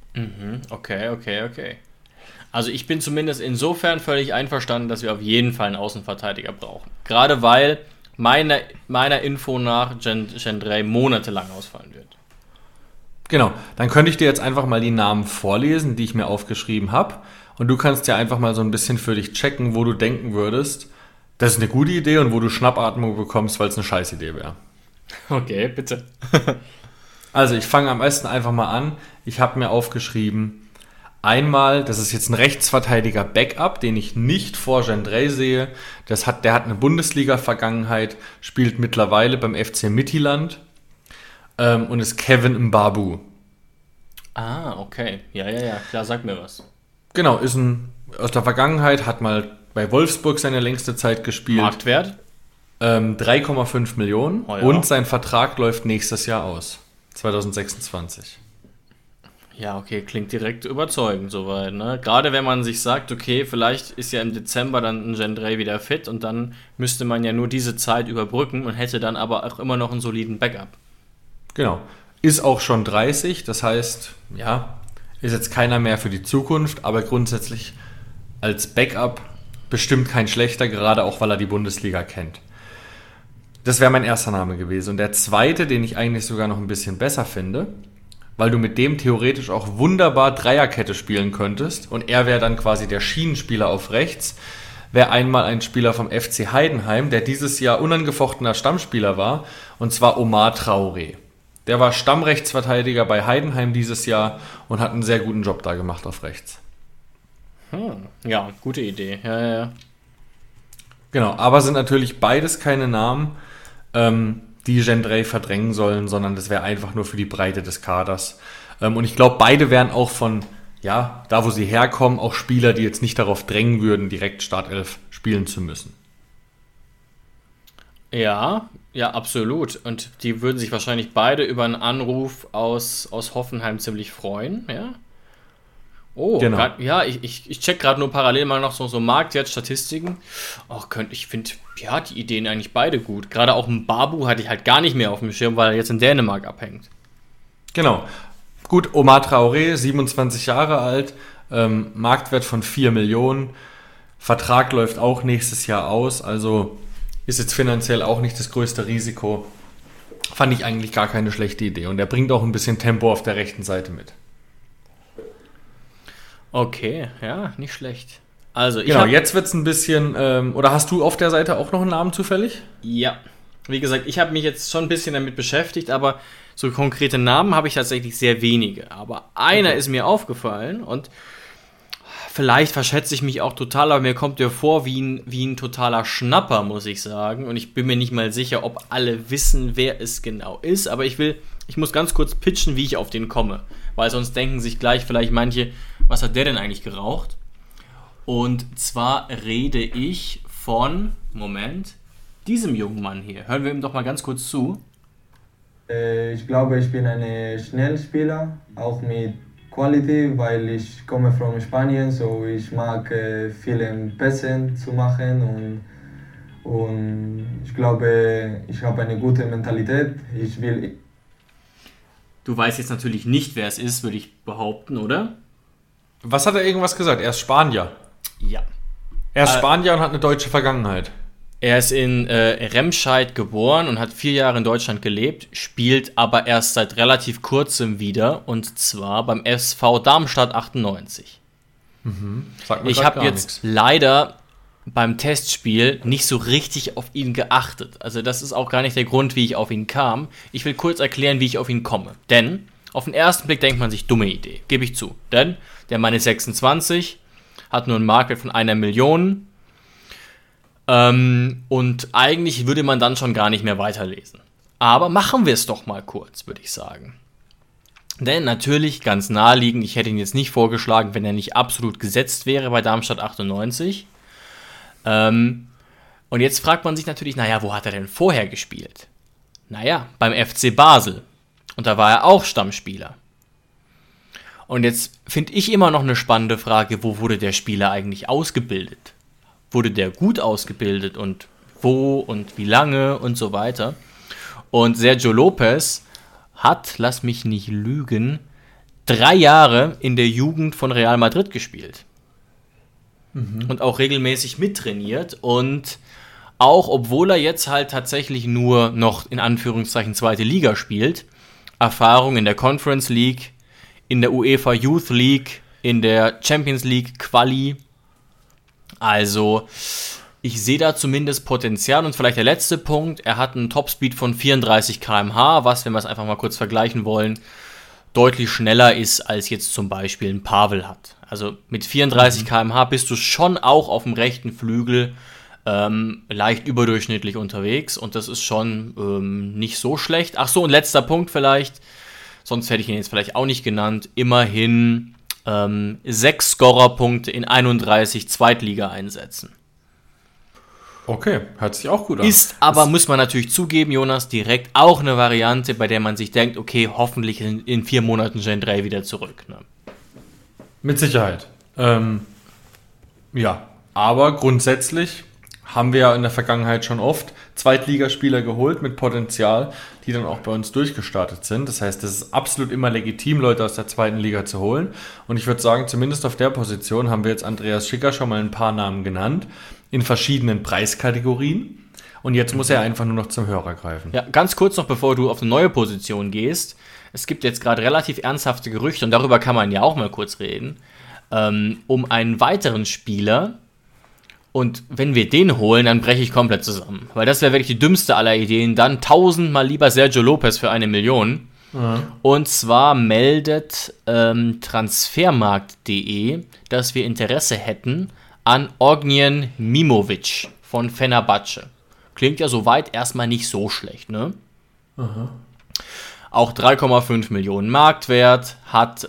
Okay. Also ich bin zumindest insofern völlig einverstanden, dass wir auf jeden Fall einen Außenverteidiger brauchen. Gerade weil meiner Info nach Gendre monatelang ausfallen wird. Genau, dann könnte ich dir jetzt einfach mal die Namen vorlesen, die ich mir aufgeschrieben habe. Und du kannst ja einfach mal so ein bisschen für dich checken, wo du denken würdest, das ist eine gute Idee, und wo du Schnappatmung bekommst, weil es eine Scheißidee wäre. Okay, bitte. Also ich fange am besten einfach mal an. Ich habe mir aufgeschrieben, einmal, das ist jetzt ein Rechtsverteidiger Backup, den ich nicht vor Gendre sehe. Der hat eine Bundesliga-Vergangenheit, spielt mittlerweile beim FC Midtjylland und ist Kevin Mbabu. Okay. Ja, klar, sag mir was. Genau, ist aus der Vergangenheit, hat mal bei Wolfsburg seine längste Zeit gespielt. Marktwert? 3,5 Millionen Oh ja. Und sein Vertrag läuft nächstes Jahr aus. 2026. Ja, okay, klingt direkt überzeugend soweit, ne? Gerade wenn man sich sagt, okay, vielleicht ist ja im Dezember dann ein Gendre wieder fit und dann müsste man ja nur diese Zeit überbrücken und hätte dann aber auch immer noch einen soliden Backup. Genau. Ist auch schon 30, das heißt, ja, ist jetzt keiner mehr für die Zukunft, aber grundsätzlich als Backup bestimmt kein schlechter, gerade auch, weil er die Bundesliga kennt. Das wäre mein erster Name gewesen. Und der zweite, den ich eigentlich sogar noch ein bisschen besser finde, weil du mit dem theoretisch auch wunderbar Dreierkette spielen könntest und er wäre dann quasi der Schienenspieler auf rechts, wäre einmal ein Spieler vom FC Heidenheim, der dieses Jahr unangefochtener Stammspieler war, und zwar Omar Traoré. Der war Stammrechtsverteidiger bei Heidenheim dieses Jahr und hat einen sehr guten Job da gemacht auf rechts. Ja, gute Idee. Ja. Genau, aber sind natürlich beides keine Namen, die Gendre verdrängen sollen, sondern das wäre einfach nur für die Breite des Kaders. Und ich glaube, beide wären auch von, ja, da wo sie herkommen, auch Spieler, die jetzt nicht darauf drängen würden, direkt Startelf spielen zu müssen. Ja, absolut. Und die würden sich wahrscheinlich beide über einen Anruf aus Hoffenheim ziemlich freuen, ja? Oh, genau. Ich check gerade nur parallel mal noch so Marktwertstatistiken. Ich finde, ja, die Ideen eigentlich beide gut. Gerade auch ein Babu hatte ich halt gar nicht mehr auf dem Schirm, weil er jetzt in Dänemark abhängt. Genau. Gut, Omar Traoré, 27 Jahre alt, Marktwert von 4 Millionen. Vertrag läuft auch nächstes Jahr aus, also ist jetzt finanziell auch nicht das größte Risiko. Fand ich eigentlich gar keine schlechte Idee. Und er bringt auch ein bisschen Tempo auf der rechten Seite mit. Okay, ja, nicht schlecht. Also jetzt wird es ein bisschen, oder hast du auf der Seite auch noch einen Namen zufällig? Ja, wie gesagt, ich habe mich jetzt schon ein bisschen damit beschäftigt, aber so konkrete Namen habe ich tatsächlich sehr wenige. Aber einer ist mir aufgefallen und vielleicht verschätze ich mich auch total, aber mir kommt der vor wie ein totaler Schnapper, muss ich sagen. Und ich bin mir nicht mal sicher, ob alle wissen, wer es genau ist. Aber ich muss ganz kurz pitchen, wie ich auf den komme. Weil sonst denken sich gleich vielleicht manche, was hat der denn eigentlich geraucht? Und zwar rede ich von, diesem jungen Mann hier. Hören wir ihm doch mal ganz kurz zu. Ich glaube, ich bin ein Schnellspieler, auch mit Quality, weil ich komme von Spanien, so ich mag viele Pässe zu machen und ich glaube, ich habe eine gute Mentalität. Du weißt jetzt natürlich nicht, wer es ist, würde ich behaupten, oder? Was hat er irgendwas gesagt? Er ist Spanier. Ja. Er ist Spanier und hat eine deutsche Vergangenheit. Er ist in Remscheid geboren und hat 4 Jahre in Deutschland gelebt, spielt aber erst seit relativ kurzem wieder, und zwar beim SV Darmstadt 98. Ich habe jetzt leider beim Testspiel nicht so richtig auf ihn geachtet. Also das ist auch gar nicht der Grund, wie ich auf ihn kam. Ich will kurz erklären, wie ich auf ihn komme. Denn auf den ersten Blick denkt man sich, dumme Idee, gebe ich zu. Denn der Mann ist 26, hat nur einen Marktwert von 1 Million. Und eigentlich würde man dann schon gar nicht mehr weiterlesen. Aber machen wir es doch mal kurz, würde ich sagen. Denn natürlich, ganz naheliegend, ich hätte ihn jetzt nicht vorgeschlagen, wenn er nicht absolut gesetzt wäre bei Darmstadt 98. Und jetzt fragt man sich natürlich, wo hat er denn vorher gespielt? Beim FC Basel. Und da war er auch Stammspieler. Und jetzt finde ich immer noch eine spannende Frage, wo wurde der Spieler eigentlich ausgebildet? Wurde der gut ausgebildet und wo und wie lange und so weiter? Und Sergio Lopez hat, lass mich nicht lügen, 3 Jahre in der Jugend von Real Madrid gespielt. Und auch regelmäßig mittrainiert. Und auch, obwohl er jetzt halt tatsächlich nur noch in Anführungszeichen 2. Liga spielt, Erfahrung in der Conference League, in der UEFA Youth League, in der Champions League Quali. Also, ich sehe da zumindest Potenzial. Und vielleicht der letzte Punkt, er hat einen Topspeed von 34 km/h, was, wenn wir es einfach mal kurz vergleichen wollen, deutlich schneller ist, als jetzt zum Beispiel ein Pavel hat. Also mit 34 km/h bist du schon auch auf dem rechten Flügel leicht überdurchschnittlich unterwegs und das ist schon nicht so schlecht. Ach so, und letzter Punkt vielleicht, sonst hätte ich ihn jetzt vielleicht auch nicht genannt, immerhin 6 Scorerpunkte in 31 Zweitliga-Einsätzen. Okay, hört sich auch gut an. Ist aber, muss man natürlich zugeben, Jonas, direkt auch eine Variante, bei der man sich denkt, okay, hoffentlich in 4 Monaten Gen 3 wieder zurück. Ne? Mit Sicherheit. Ja, aber grundsätzlich haben wir ja in der Vergangenheit schon oft Zweitligaspieler geholt mit Potenzial, die dann auch bei uns durchgestartet sind. Das heißt, es ist absolut immer legitim, Leute aus der zweiten Liga zu holen. Und ich würde sagen, zumindest auf der Position haben wir jetzt Andreas Schicker schon mal ein paar Namen genannt, in verschiedenen Preiskategorien. Und jetzt muss er einfach nur noch zum Hörer greifen. Ja, ganz kurz noch, bevor du auf eine neue Position gehst. Es gibt jetzt gerade relativ ernsthafte Gerüchte, und darüber kann man ja auch mal kurz reden, um einen weiteren Spieler. Und wenn wir den holen, dann breche ich komplett zusammen. Weil das wäre wirklich die dümmste aller Ideen. Dann 1000-mal lieber Sergio Lopez für 1 Million. Mhm. Und zwar meldet Transfermarkt.de, dass wir Interesse hätten an Ognjen Mimovic von Fenerbahce. Klingt ja soweit erstmal nicht so schlecht, ne? Mhm. Auch 3,5 Millionen Marktwert, hat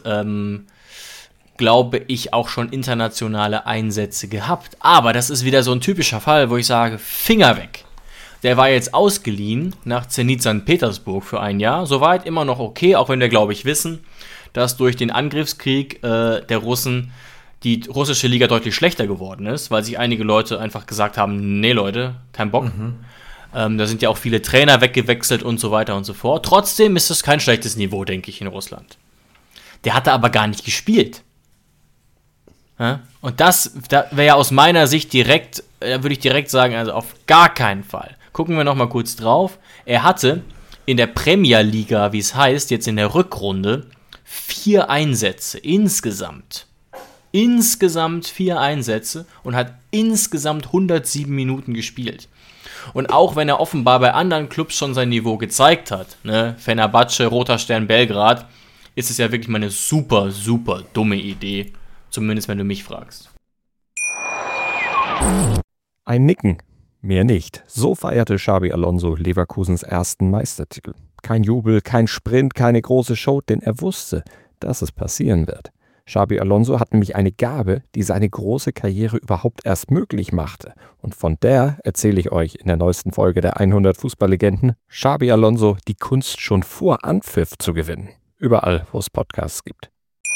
glaube ich, auch schon internationale Einsätze gehabt. Aber das ist wieder so ein typischer Fall, wo ich sage, Finger weg. Der war jetzt ausgeliehen nach Zenit St. Petersburg für 1 Jahr. Soweit immer noch okay, auch wenn wir, glaube ich, wissen, dass durch den Angriffskrieg der Russen die russische Liga deutlich schlechter geworden ist, weil sich einige Leute einfach gesagt haben, nee Leute, kein Bock. Mhm. Da sind ja auch viele Trainer weggewechselt und so weiter und so fort. Trotzdem ist es kein schlechtes Niveau, denke ich, in Russland. Der hatte aber gar nicht gespielt. Ja? Und da wäre ja aus meiner Sicht direkt, würde ich direkt sagen, also auf gar keinen Fall. Gucken wir nochmal kurz drauf. Er hatte in der Premier Liga, wie es heißt, jetzt in der Rückrunde 4 Einsätze insgesamt. Insgesamt 4 Einsätze und hat insgesamt 107 Minuten gespielt. Und auch wenn er offenbar bei anderen Clubs schon sein Niveau gezeigt hat, ne, Fenerbahce, Roter Stern Belgrad, ist es ja wirklich mal eine super, super dumme Idee. Zumindest, wenn du mich fragst. Ein Nicken, mehr nicht. So feierte Xabi Alonso Leverkusens ersten Meistertitel. Kein Jubel, kein Sprint, keine große Show, denn er wusste, dass es passieren wird. Xabi Alonso hat nämlich eine Gabe, die seine große Karriere überhaupt erst möglich machte. Und von der erzähle ich euch in der neuesten Folge der 100 Fußballlegenden. Xabi Alonso, die Kunst schon vor Anpfiff zu gewinnen. Überall, wo es Podcasts gibt.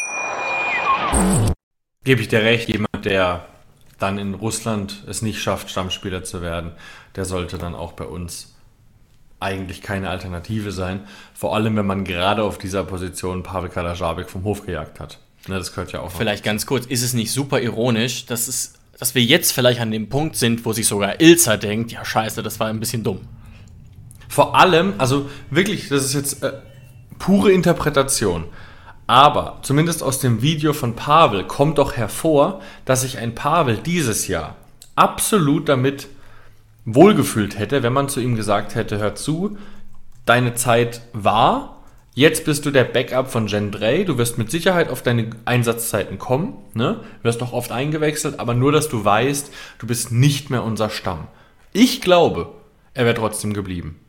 Gebe ich dir recht, jemand, der dann in Russland es nicht schafft, Stammspieler zu werden, der sollte dann auch bei uns eigentlich keine Alternative sein. Vor allem, wenn man gerade auf dieser Position Pavel Kadajabek vom Hof gejagt hat. Ne, das gehört ja auch. Vielleicht ganz kurz, ist es nicht super ironisch, dass wir jetzt vielleicht an dem Punkt sind, wo sich sogar Ilzer denkt, ja scheiße, das war ein bisschen dumm. Vor allem, also wirklich, das ist jetzt pure Interpretation. Aber zumindest aus dem Video von Pavel kommt doch hervor, dass sich ein Pavel dieses Jahr absolut damit wohlgefühlt hätte, wenn man zu ihm gesagt hätte, hör zu, deine Zeit war, jetzt bist du der Backup von Gen 3, du wirst mit Sicherheit auf deine Einsatzzeiten kommen, ne? Wirst auch oft eingewechselt, aber nur, dass du weißt, du bist nicht mehr unser Stamm. Ich glaube, er wäre trotzdem geblieben.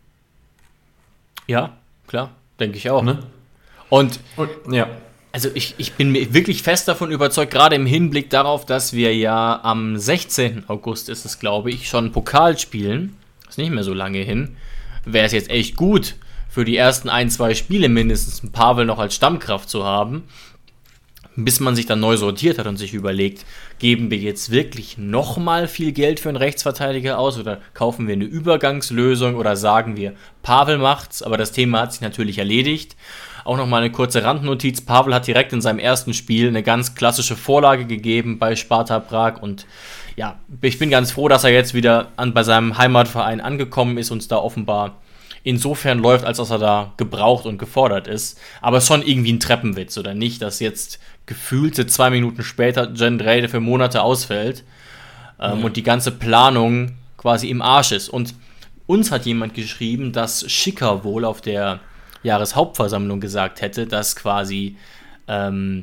Ja, klar, denke ich auch. Ne? Und ja. Also ich bin mir wirklich fest davon überzeugt, gerade im Hinblick darauf, dass wir ja am 16. August ist es, glaube ich, schon Pokal spielen, ist nicht mehr so lange hin, wäre es jetzt echt gut, für die ersten 1-2 Spiele mindestens einen Pavel noch als Stammkraft zu haben, bis man sich dann neu sortiert hat und sich überlegt, geben wir jetzt wirklich nochmal viel Geld für einen Rechtsverteidiger aus oder kaufen wir eine Übergangslösung oder sagen wir, Pavel macht's, aber das Thema hat sich natürlich erledigt. Auch nochmal eine kurze Randnotiz, Pavel hat direkt in seinem ersten Spiel eine ganz klassische Vorlage gegeben bei Sparta Prag und ja, ich bin ganz froh, dass er jetzt wieder bei seinem Heimatverein angekommen ist und es da offenbar insofern läuft, als dass er da gebraucht und gefordert ist. Aber schon irgendwie ein Treppenwitz, oder nicht, dass jetzt gefühlte 2 Minuten später Gen 3 für Monate ausfällt und die ganze Planung quasi im Arsch ist. Und uns hat jemand geschrieben, dass Schicker wohl auf der Jahreshauptversammlung gesagt hätte, dass quasi Gen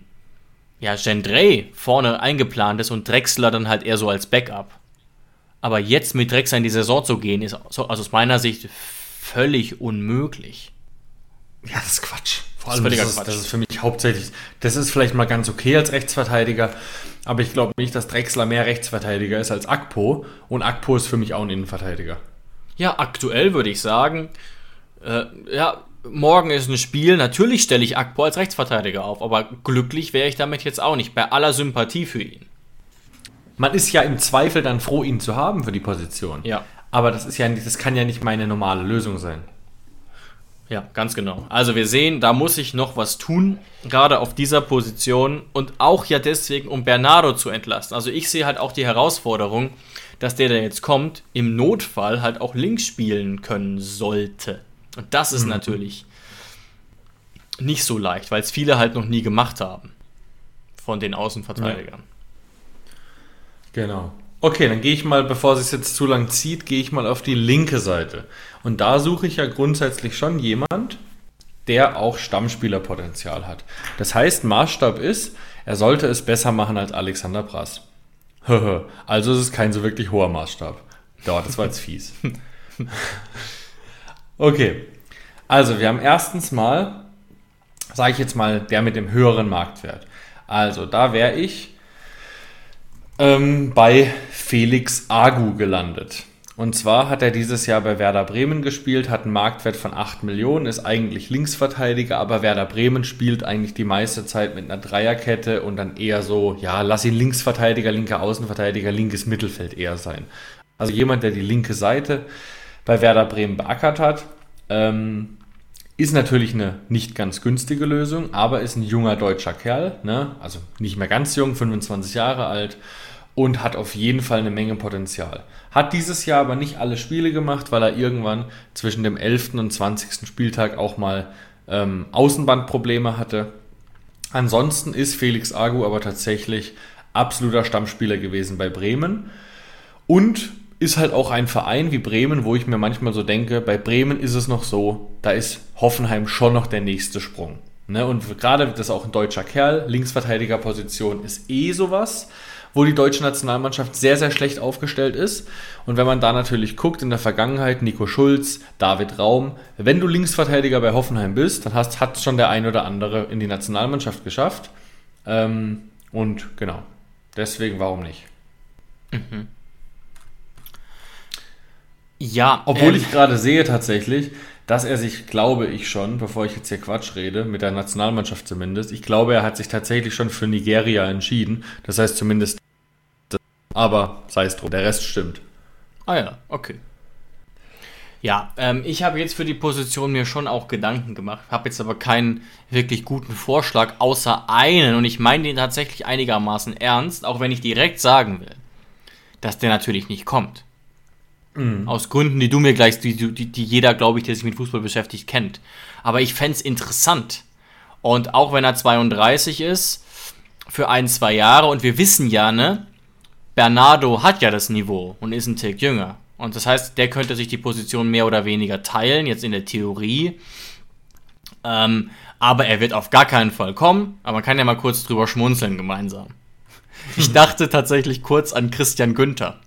3 vorne eingeplant ist und Drexler dann halt eher so als Backup. Aber jetzt mit Drexler in die Saison zu gehen, ist also aus meiner Sicht völlig unmöglich. Ja, das ist Quatsch. Vor allem, das ist für mich hauptsächlich, das ist vielleicht mal ganz okay als Rechtsverteidiger, aber ich glaube nicht, dass Drexler mehr Rechtsverteidiger ist als Akpo, und Akpo ist für mich auch ein Innenverteidiger. Ja, aktuell würde ich sagen, morgen ist ein Spiel, natürlich stelle ich Akpo als Rechtsverteidiger auf, aber glücklich wäre ich damit jetzt auch nicht, bei aller Sympathie für ihn. Man ist ja im Zweifel dann froh, ihn zu haben für die Position. Ja. Aber das kann ja nicht meine normale Lösung sein. Ja, ganz genau. Also wir sehen, da muss ich noch was tun, gerade auf dieser Position und auch ja deswegen, um Bernardo zu entlasten. Also ich sehe halt auch die Herausforderung, dass der jetzt kommt, im Notfall halt auch links spielen können sollte. Und das ist natürlich nicht so leicht, weil es viele halt noch nie gemacht haben von den Außenverteidigern. Ja. Genau. Okay, dann gehe ich mal, bevor es sich jetzt zu lang zieht, gehe ich mal auf die linke Seite. Und da suche ich ja grundsätzlich schon jemand, der auch Stammspielerpotenzial hat. Das heißt, Maßstab ist, er sollte es besser machen als Alexander Brass. Also ist es kein so wirklich hoher Maßstab. Doch, das war jetzt fies. Okay, also wir haben erstens mal, sage ich jetzt mal, der mit dem höheren Marktwert. Also da wäre ich bei Felix Agu gelandet. Und zwar hat er dieses Jahr bei Werder Bremen gespielt, hat einen Marktwert von 8 Millionen, ist eigentlich Linksverteidiger, aber Werder Bremen spielt eigentlich die meiste Zeit mit einer Dreierkette und dann eher so, ja, lass ihn Linksverteidiger, linker Außenverteidiger, linkes Mittelfeld eher sein. Also jemand, der die linke Seite bei Werder Bremen beackert hat, ist natürlich eine nicht ganz günstige Lösung, aber ist ein junger deutscher Kerl, ne? Also nicht mehr ganz jung, 25 Jahre alt, und hat auf jeden Fall eine Menge Potenzial. Hat dieses Jahr aber nicht alle Spiele gemacht, weil er irgendwann zwischen dem 11. und 20. Spieltag auch mal Außenbandprobleme hatte. Ansonsten ist Felix Agu aber tatsächlich absoluter Stammspieler gewesen bei Bremen und ist halt auch ein Verein wie Bremen, wo ich mir manchmal so denke, bei Bremen ist es noch so, da ist Hoffenheim schon noch der nächste Sprung. Ne? Und gerade das ist auch ein deutscher Kerl, Linksverteidigerposition ist sowas, wo die deutsche Nationalmannschaft sehr, sehr schlecht aufgestellt ist. Und wenn man da natürlich guckt, in der Vergangenheit, Nico Schulz, David Raum, wenn du Linksverteidiger bei Hoffenheim bist, dann hat schon der ein oder andere in die Nationalmannschaft geschafft. Und genau, deswegen warum nicht? Mhm. Ja. Obwohl ich gerade sehe tatsächlich, dass er sich, glaube ich schon, bevor ich jetzt hier Quatsch rede, mit der Nationalmannschaft zumindest, ich glaube, er hat sich tatsächlich schon für Nigeria entschieden. Das heißt zumindest, aber sei es drum, der Rest stimmt. Ah ja, okay. Ja, ich habe jetzt für die Position mir schon auch Gedanken gemacht, habe jetzt aber keinen wirklich guten Vorschlag, außer einen, und ich meine den tatsächlich einigermaßen ernst, auch wenn ich direkt sagen will, dass der natürlich nicht kommt. Aus Gründen, die du mir gleich, die jeder, glaube ich, der sich mit Fußball beschäftigt, kennt. Aber ich fände es interessant. Und auch wenn er 32 ist, für 1-2 Jahre, und wir wissen ja, ne, Bernardo hat ja das Niveau und ist ein Tick jünger. Und das heißt, der könnte sich die Position mehr oder weniger teilen, jetzt in der Theorie. Aber er wird auf gar keinen Fall kommen. Aber man kann ja mal kurz drüber schmunzeln gemeinsam. Ich dachte tatsächlich kurz an Christian Günther.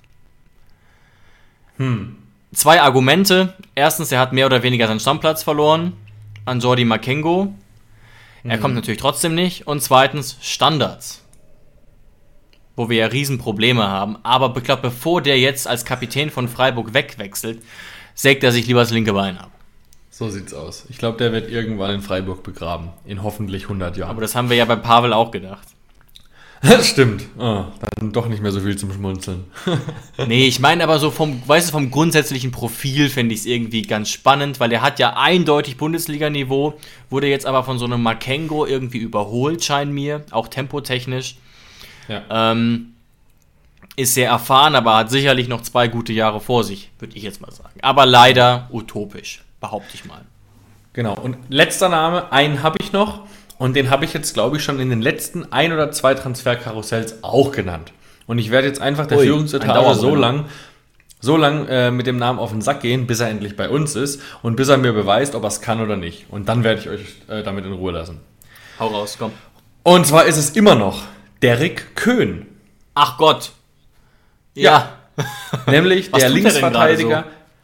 2 Argumente. Erstens, er hat mehr oder weniger seinen Stammplatz verloren an Jordi Makengo. Er kommt natürlich trotzdem nicht. Und zweitens, Standards. Wo wir ja Riesenprobleme haben. Aber ich glaube, bevor der jetzt als Kapitän von Freiburg wegwechselt, sägt er sich lieber das linke Bein ab. So sieht's aus. Ich glaube, der wird irgendwann in Freiburg begraben. In hoffentlich 100 Jahren. Aber das haben wir ja bei Pavel auch gedacht. Das stimmt. Dann doch nicht mehr so viel zum Schmunzeln. Nee, ich meine aber so vom grundsätzlichen Profil finde ich es irgendwie ganz spannend, weil er hat ja eindeutig Bundesliga-Niveau, wurde jetzt aber von so einem Makengo irgendwie überholt, scheint mir, auch tempotechnisch. Ja. Ist sehr erfahren, aber hat sicherlich noch 2 gute Jahre vor sich, würde ich jetzt mal sagen. Aber leider utopisch, behaupte ich mal. Genau, und letzter Name, einen habe ich noch. Und den habe ich jetzt, glaube ich, schon in den letzten 1 oder 2 Transferkarussells auch genannt. Und ich werde jetzt einfach der Führungsetage so lang mit dem Namen auf den Sack gehen, bis er endlich bei uns ist und bis er mir beweist, ob er es kann oder nicht. Und dann werde ich euch damit in Ruhe lassen. Hau raus, komm. Und zwar ist es immer noch Derrick Köhn. Ach Gott. Ja. Nämlich der Linksverteidiger.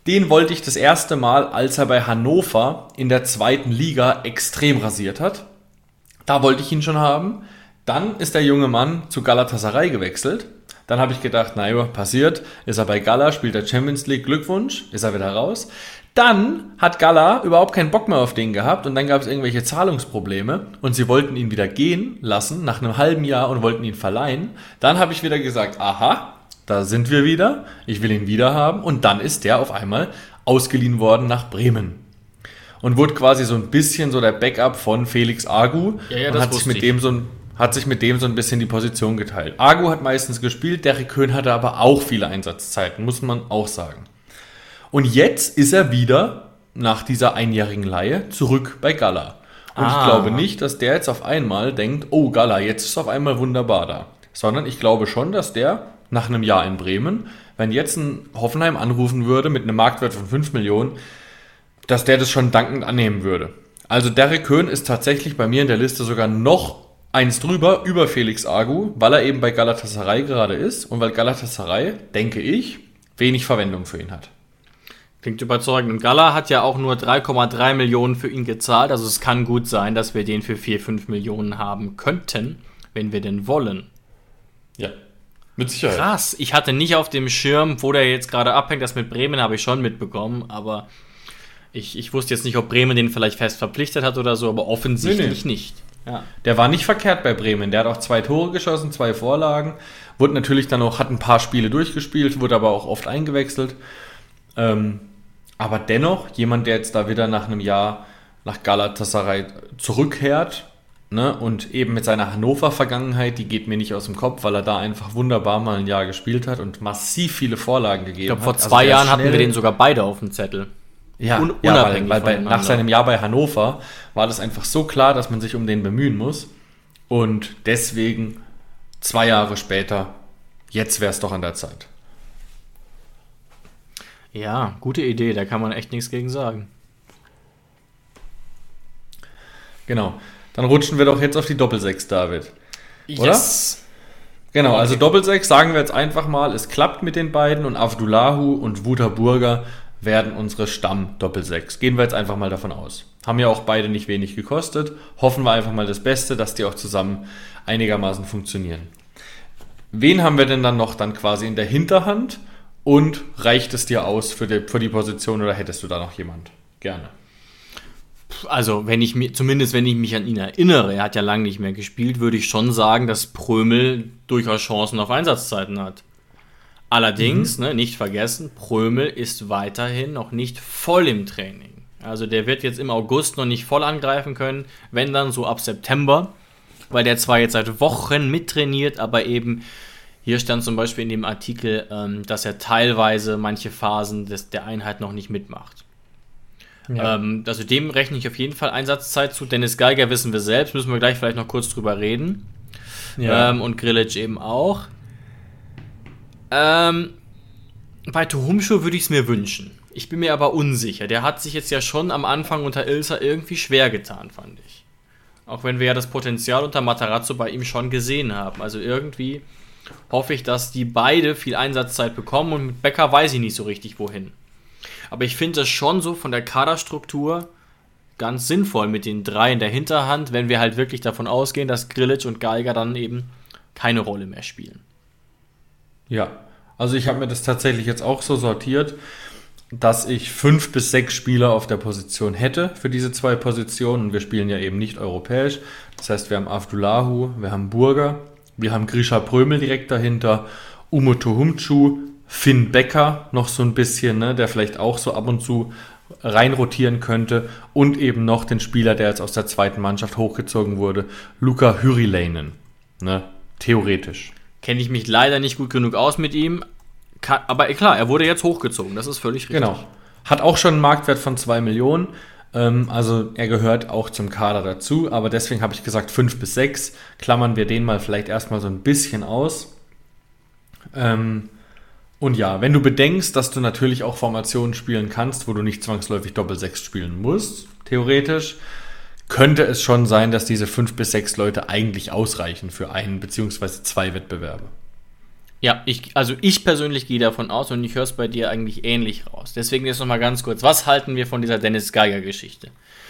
Den wollte ich das erste Mal, als er bei Hannover in der 2. Liga extrem rasiert hat. Da wollte ich ihn schon haben. Dann ist der junge Mann zu Galatasaray gewechselt. Dann habe ich gedacht, naja, passiert. Ist er bei Gala, spielt er Champions League, Glückwunsch, ist er wieder raus. Dann hat Gala überhaupt keinen Bock mehr auf den gehabt und dann gab es irgendwelche Zahlungsprobleme und sie wollten ihn wieder gehen lassen nach einem halben Jahr und wollten ihn verleihen. Dann habe ich wieder gesagt, aha, da sind wir wieder, ich will ihn wieder haben und dann ist der auf einmal ausgeliehen worden nach Bremen. Und wurde quasi so ein bisschen so der Backup von Felix Agu und hat sich mit dem so ein bisschen die Position geteilt. Agu hat meistens gespielt, Derrick Köhn hatte aber auch viele Einsatzzeiten, muss man auch sagen. Und jetzt ist er wieder nach dieser einjährigen Leihe zurück bei Gala. Und ich glaube nicht, dass der jetzt auf einmal denkt, oh Gala, jetzt ist auf einmal wunderbar da. Sondern ich glaube schon, dass der nach einem Jahr in Bremen, wenn jetzt ein Hoffenheim anrufen würde mit einem Marktwert von 5 Millionen, dass der das schon dankend annehmen würde. Also Derrick Köhn ist tatsächlich bei mir in der Liste sogar noch eins drüber, über Felix Agu, weil er eben bei Galatasaray gerade ist und weil Galatasaray, denke ich, wenig Verwendung für ihn hat. Klingt überzeugend. Und Gala hat ja auch nur 3,3 Millionen für ihn gezahlt. Also es kann gut sein, dass wir den für 4-5 Millionen haben könnten, wenn wir denn wollen. Ja, mit Sicherheit. Krass, ich hatte nicht auf dem Schirm, wo der jetzt gerade abhängt. Das mit Bremen habe ich schon mitbekommen, aber ich wusste jetzt nicht, ob Bremen den vielleicht fest verpflichtet hat oder so, aber offensichtlich nicht. Ja. Der war nicht verkehrt bei Bremen. Der hat auch 2 Tore geschossen, 2 Vorlagen. Wurde natürlich dann auch, hat ein paar Spiele durchgespielt, wurde aber auch oft eingewechselt. Aber dennoch, jemand, der jetzt da wieder nach einem Jahr nach Galatasaray zurückkehrt, ne, und eben mit seiner Hannover-Vergangenheit, die geht mir nicht aus dem Kopf, weil er da einfach wunderbar mal ein Jahr gespielt hat und massiv viele Vorlagen gegeben hat. Ich glaube, vor 2 Jahren hatten wir den sogar beide auf dem Zettel. Ja, weil nach seinem Jahr bei Hannover war das einfach so klar, dass man sich um den bemühen muss. Und deswegen 2 Jahre später, jetzt wäre es doch an der Zeit. Ja, gute Idee, da kann man echt nichts gegen sagen. Genau, dann rutschen wir doch jetzt auf die Doppelsechs, David. Oder? Yes. Genau, okay. Also Doppelsechs sagen wir jetzt einfach mal, es klappt mit den beiden und Avdulahu und Wouter Burger werden unsere Stamm-Doppelsechs. Gehen wir jetzt einfach mal davon aus. Haben ja auch beide nicht wenig gekostet. Hoffen wir einfach mal das Beste, dass die auch zusammen einigermaßen funktionieren. Wen haben wir denn dann noch dann quasi in der Hinterhand? Und reicht es dir aus für die Position oder hättest du da noch jemand? Gerne. Also, wenn ich mich an ihn erinnere, er hat ja lange nicht mehr gespielt, würde ich schon sagen, dass Prömel durchaus Chancen auf Einsatzzeiten hat. Allerdings, nicht vergessen, Prömel ist weiterhin noch nicht voll im Training. Also der wird jetzt im August noch nicht voll angreifen können, wenn dann so ab September, weil der zwar jetzt seit Wochen mittrainiert, aber eben hier stand zum Beispiel in dem Artikel, dass er teilweise manche Phasen der Einheit noch nicht mitmacht. Ja. Also dem rechne ich auf jeden Fall Einsatzzeit zu. Dennis Geiger wissen wir selbst, müssen wir gleich vielleicht noch kurz drüber reden. Ja. Und Grilic eben auch. Bei Tohumscho würde ich es mir wünschen. Ich bin mir aber unsicher. Der hat sich jetzt ja schon am Anfang unter Ilsa irgendwie schwer getan, fand ich. Auch wenn wir ja das Potenzial unter Matarazzo bei ihm schon gesehen haben. Also irgendwie hoffe ich, dass die beide viel Einsatzzeit bekommen und mit Becker weiß ich nicht so richtig wohin. Aber ich finde es schon so von der Kaderstruktur ganz sinnvoll mit den 3 in der Hinterhand, wenn wir halt wirklich davon ausgehen, dass Grilic und Geiger dann eben keine Rolle mehr spielen. Ja, also ich habe mir das tatsächlich jetzt auch so sortiert, dass ich 5 bis 6 Spieler auf der Position hätte für diese 2 Positionen. Wir spielen ja eben nicht europäisch. Das heißt, wir haben Avdulahu, wir haben Burger, wir haben Grisha Prömel direkt dahinter, Umo Tohumscho, Finn Becker noch so ein bisschen, ne, der vielleicht auch so ab und zu reinrotieren könnte und eben noch den Spieler, der jetzt aus der 2. Mannschaft hochgezogen wurde, Luka Hyriläinen, ne, theoretisch. Kenne ich mich leider nicht gut genug aus mit ihm, aber klar, er wurde jetzt hochgezogen, das ist völlig richtig. Genau, hat auch schon einen Marktwert von 2 Millionen, also er gehört auch zum Kader dazu, aber deswegen habe ich gesagt 5 bis 6, klammern wir den mal vielleicht erstmal so ein bisschen aus. Und ja, wenn du bedenkst, dass du natürlich auch Formationen spielen kannst, wo du nicht zwangsläufig Doppel-6 spielen musst, theoretisch, könnte es schon sein, dass diese 5 bis 6 Leute eigentlich ausreichen für 1 bzw. 2 Wettbewerbe. Ja, ich persönlich gehe davon aus und ich höre es bei dir eigentlich ähnlich raus. Deswegen jetzt nochmal ganz kurz, was halten wir von dieser Dennis Geiger-Geschichte?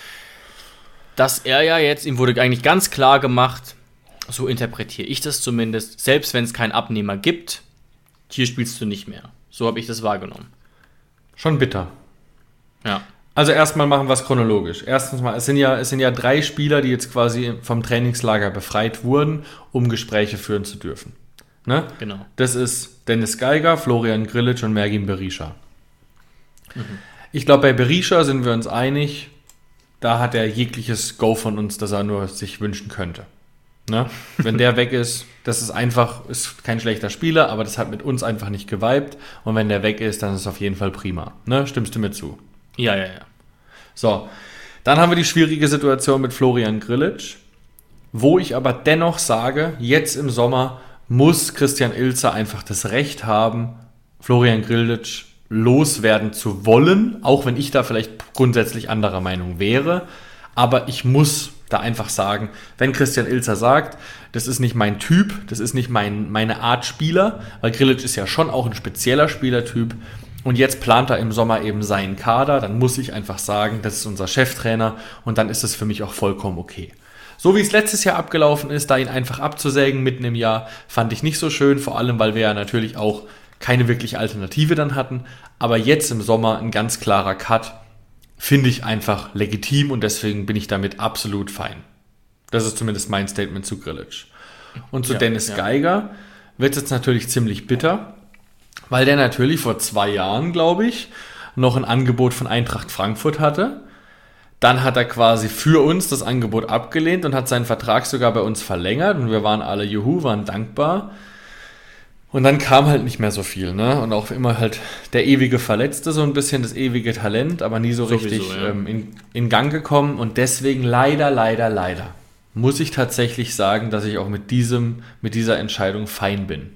Dass er ja jetzt, ihm wurde eigentlich ganz klar gemacht, so interpretiere ich das zumindest, selbst wenn es keinen Abnehmer gibt, hier spielst du nicht mehr. So habe ich das wahrgenommen. Schon bitter. Ja. Also erstmal machen wir es chronologisch. Erstens mal, es sind ja 3 Spieler, die jetzt quasi vom Trainingslager befreit wurden, um Gespräche führen zu dürfen. Ne? Genau. Das ist Dennis Geiger, Florian Grillitsch und Mergin Berisha. Ich glaube, bei Berisha sind wir uns einig, da hat er jegliches Go von uns, das er nur sich wünschen könnte. Ne? Wenn der weg ist, das ist kein schlechter Spieler, aber das hat mit uns einfach nicht geweibt. Und wenn der weg ist, dann ist es auf jeden Fall prima. Ne? Stimmst du mir zu? Ja. So, dann haben wir die schwierige Situation mit Florian Grillitsch, wo ich aber dennoch sage, jetzt im Sommer muss Christian Ilzer einfach das Recht haben, Florian Grillitsch loswerden zu wollen, auch wenn ich da vielleicht grundsätzlich anderer Meinung wäre. Aber ich muss da einfach sagen, wenn Christian Ilzer sagt, das ist nicht mein Typ, das ist nicht meine Art Spieler, weil Grillitsch ist ja schon auch ein spezieller Spielertyp und jetzt plant er im Sommer eben seinen Kader, dann muss ich einfach sagen, das ist unser Cheftrainer und dann ist es für mich auch vollkommen okay. So wie es letztes Jahr abgelaufen ist, da ihn einfach abzusägen mitten im Jahr, fand ich nicht so schön, vor allem, weil wir ja natürlich auch keine wirkliche Alternative dann hatten, aber jetzt im Sommer ein ganz klarer Cut, finde ich einfach legitim und deswegen bin ich damit absolut fein. Das ist zumindest mein Statement zu Grillitsch. Und zu Dennis Geiger wird es jetzt natürlich ziemlich bitter, weil der natürlich vor 2 Jahren, glaube ich, noch ein Angebot von Eintracht Frankfurt hatte. Dann hat er quasi für uns das Angebot abgelehnt und hat seinen Vertrag sogar bei uns verlängert und wir waren alle juhu, waren dankbar. Und dann kam halt nicht mehr so viel, ne? Und auch immer halt der ewige Verletzte, so ein bisschen das ewige Talent, aber nie so richtig in Gang gekommen. Und deswegen leider muss ich tatsächlich sagen, dass ich auch mit dieser Entscheidung fein bin.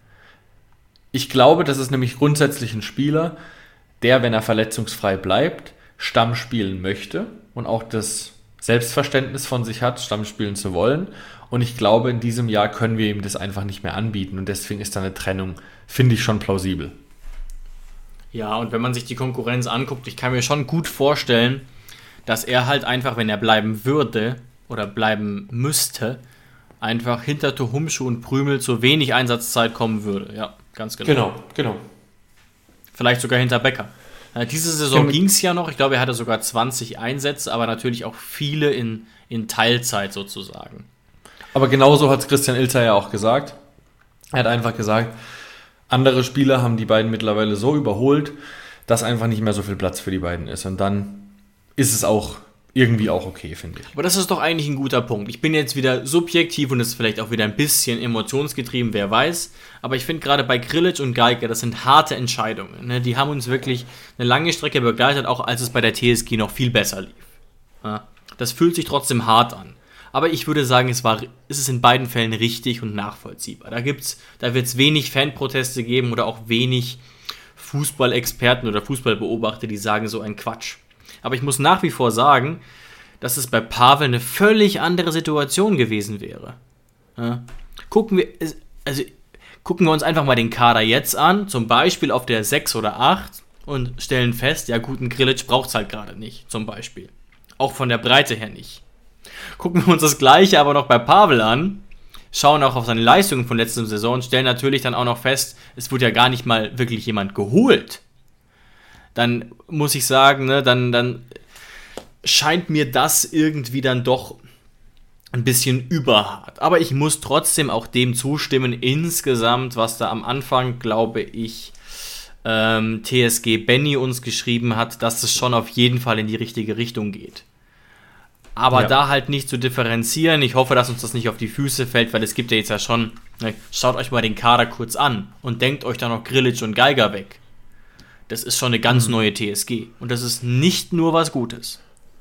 Ich glaube, das ist nämlich grundsätzlich ein Spieler, der, wenn er verletzungsfrei bleibt, Stamm spielen möchte und auch das Selbstverständnis von sich hat, Stamm spielen zu wollen. Und ich glaube, in diesem Jahr können wir ihm das einfach nicht mehr anbieten. Und deswegen ist da eine Trennung, finde ich, schon plausibel. Ja, und wenn man sich die Konkurrenz anguckt, ich kann mir schon gut vorstellen, dass er halt einfach, wenn er bleiben würde oder bleiben müsste, einfach hinter Tohumschuh und Prümel zu wenig Einsatzzeit kommen würde. Ja, ganz genau. Genau. Vielleicht sogar hinter Becker. Diese Saison ging es ja noch. Ich glaube, er hatte sogar 20 Einsätze, aber natürlich auch viele in Teilzeit sozusagen. Aber genauso hat es Christian Ilzer ja auch gesagt. Er hat einfach gesagt, andere Spieler haben die beiden mittlerweile so überholt, dass einfach nicht mehr so viel Platz für die beiden ist. Und dann ist es auch irgendwie auch okay, finde ich. Aber das ist doch eigentlich ein guter Punkt. Ich bin jetzt wieder subjektiv und es ist vielleicht auch wieder ein bisschen emotionsgetrieben, wer weiß. Aber ich finde gerade bei Grillitsch und Geiger, das sind harte Entscheidungen. Ne? Die haben uns wirklich eine lange Strecke begleitet, auch als es bei der TSG noch viel besser lief. Ja? Das fühlt sich trotzdem hart an. Aber ich würde sagen, es ist in beiden Fällen richtig und nachvollziehbar. Da wird es wenig Fanproteste geben oder auch wenig Fußballexperten oder Fußballbeobachter, die sagen so ein Quatsch. Aber ich muss nach wie vor sagen, dass es bei Pavel eine völlig andere Situation gewesen wäre. Ja. Gucken wir uns einfach mal den Kader jetzt an, zum Beispiel auf der 6 oder 8 und stellen fest, ja gut, ein Grillitsch braucht es halt gerade nicht, zum Beispiel. Auch von der Breite her nicht. Gucken wir uns das Gleiche aber noch bei Pavel an, schauen auch auf seine Leistungen von letzter Saison und stellen natürlich dann auch noch fest, es wurde ja gar nicht mal wirklich jemand geholt. Dann muss ich sagen, ne, dann scheint mir das irgendwie dann doch ein bisschen überhart. Aber ich muss trotzdem auch dem zustimmen, insgesamt, was da am Anfang, glaube ich, TSG Benny uns geschrieben hat, dass es schon auf jeden Fall in die richtige Richtung geht. Aber da halt nicht zu differenzieren. Ich hoffe, dass uns das nicht auf die Füße fällt, weil es gibt ja jetzt ja schon, ne, schaut euch mal den Kader kurz an und denkt euch da noch Grillitsch und Geiger weg. Das ist schon eine ganz neue TSG. Und das ist nicht nur was Gutes.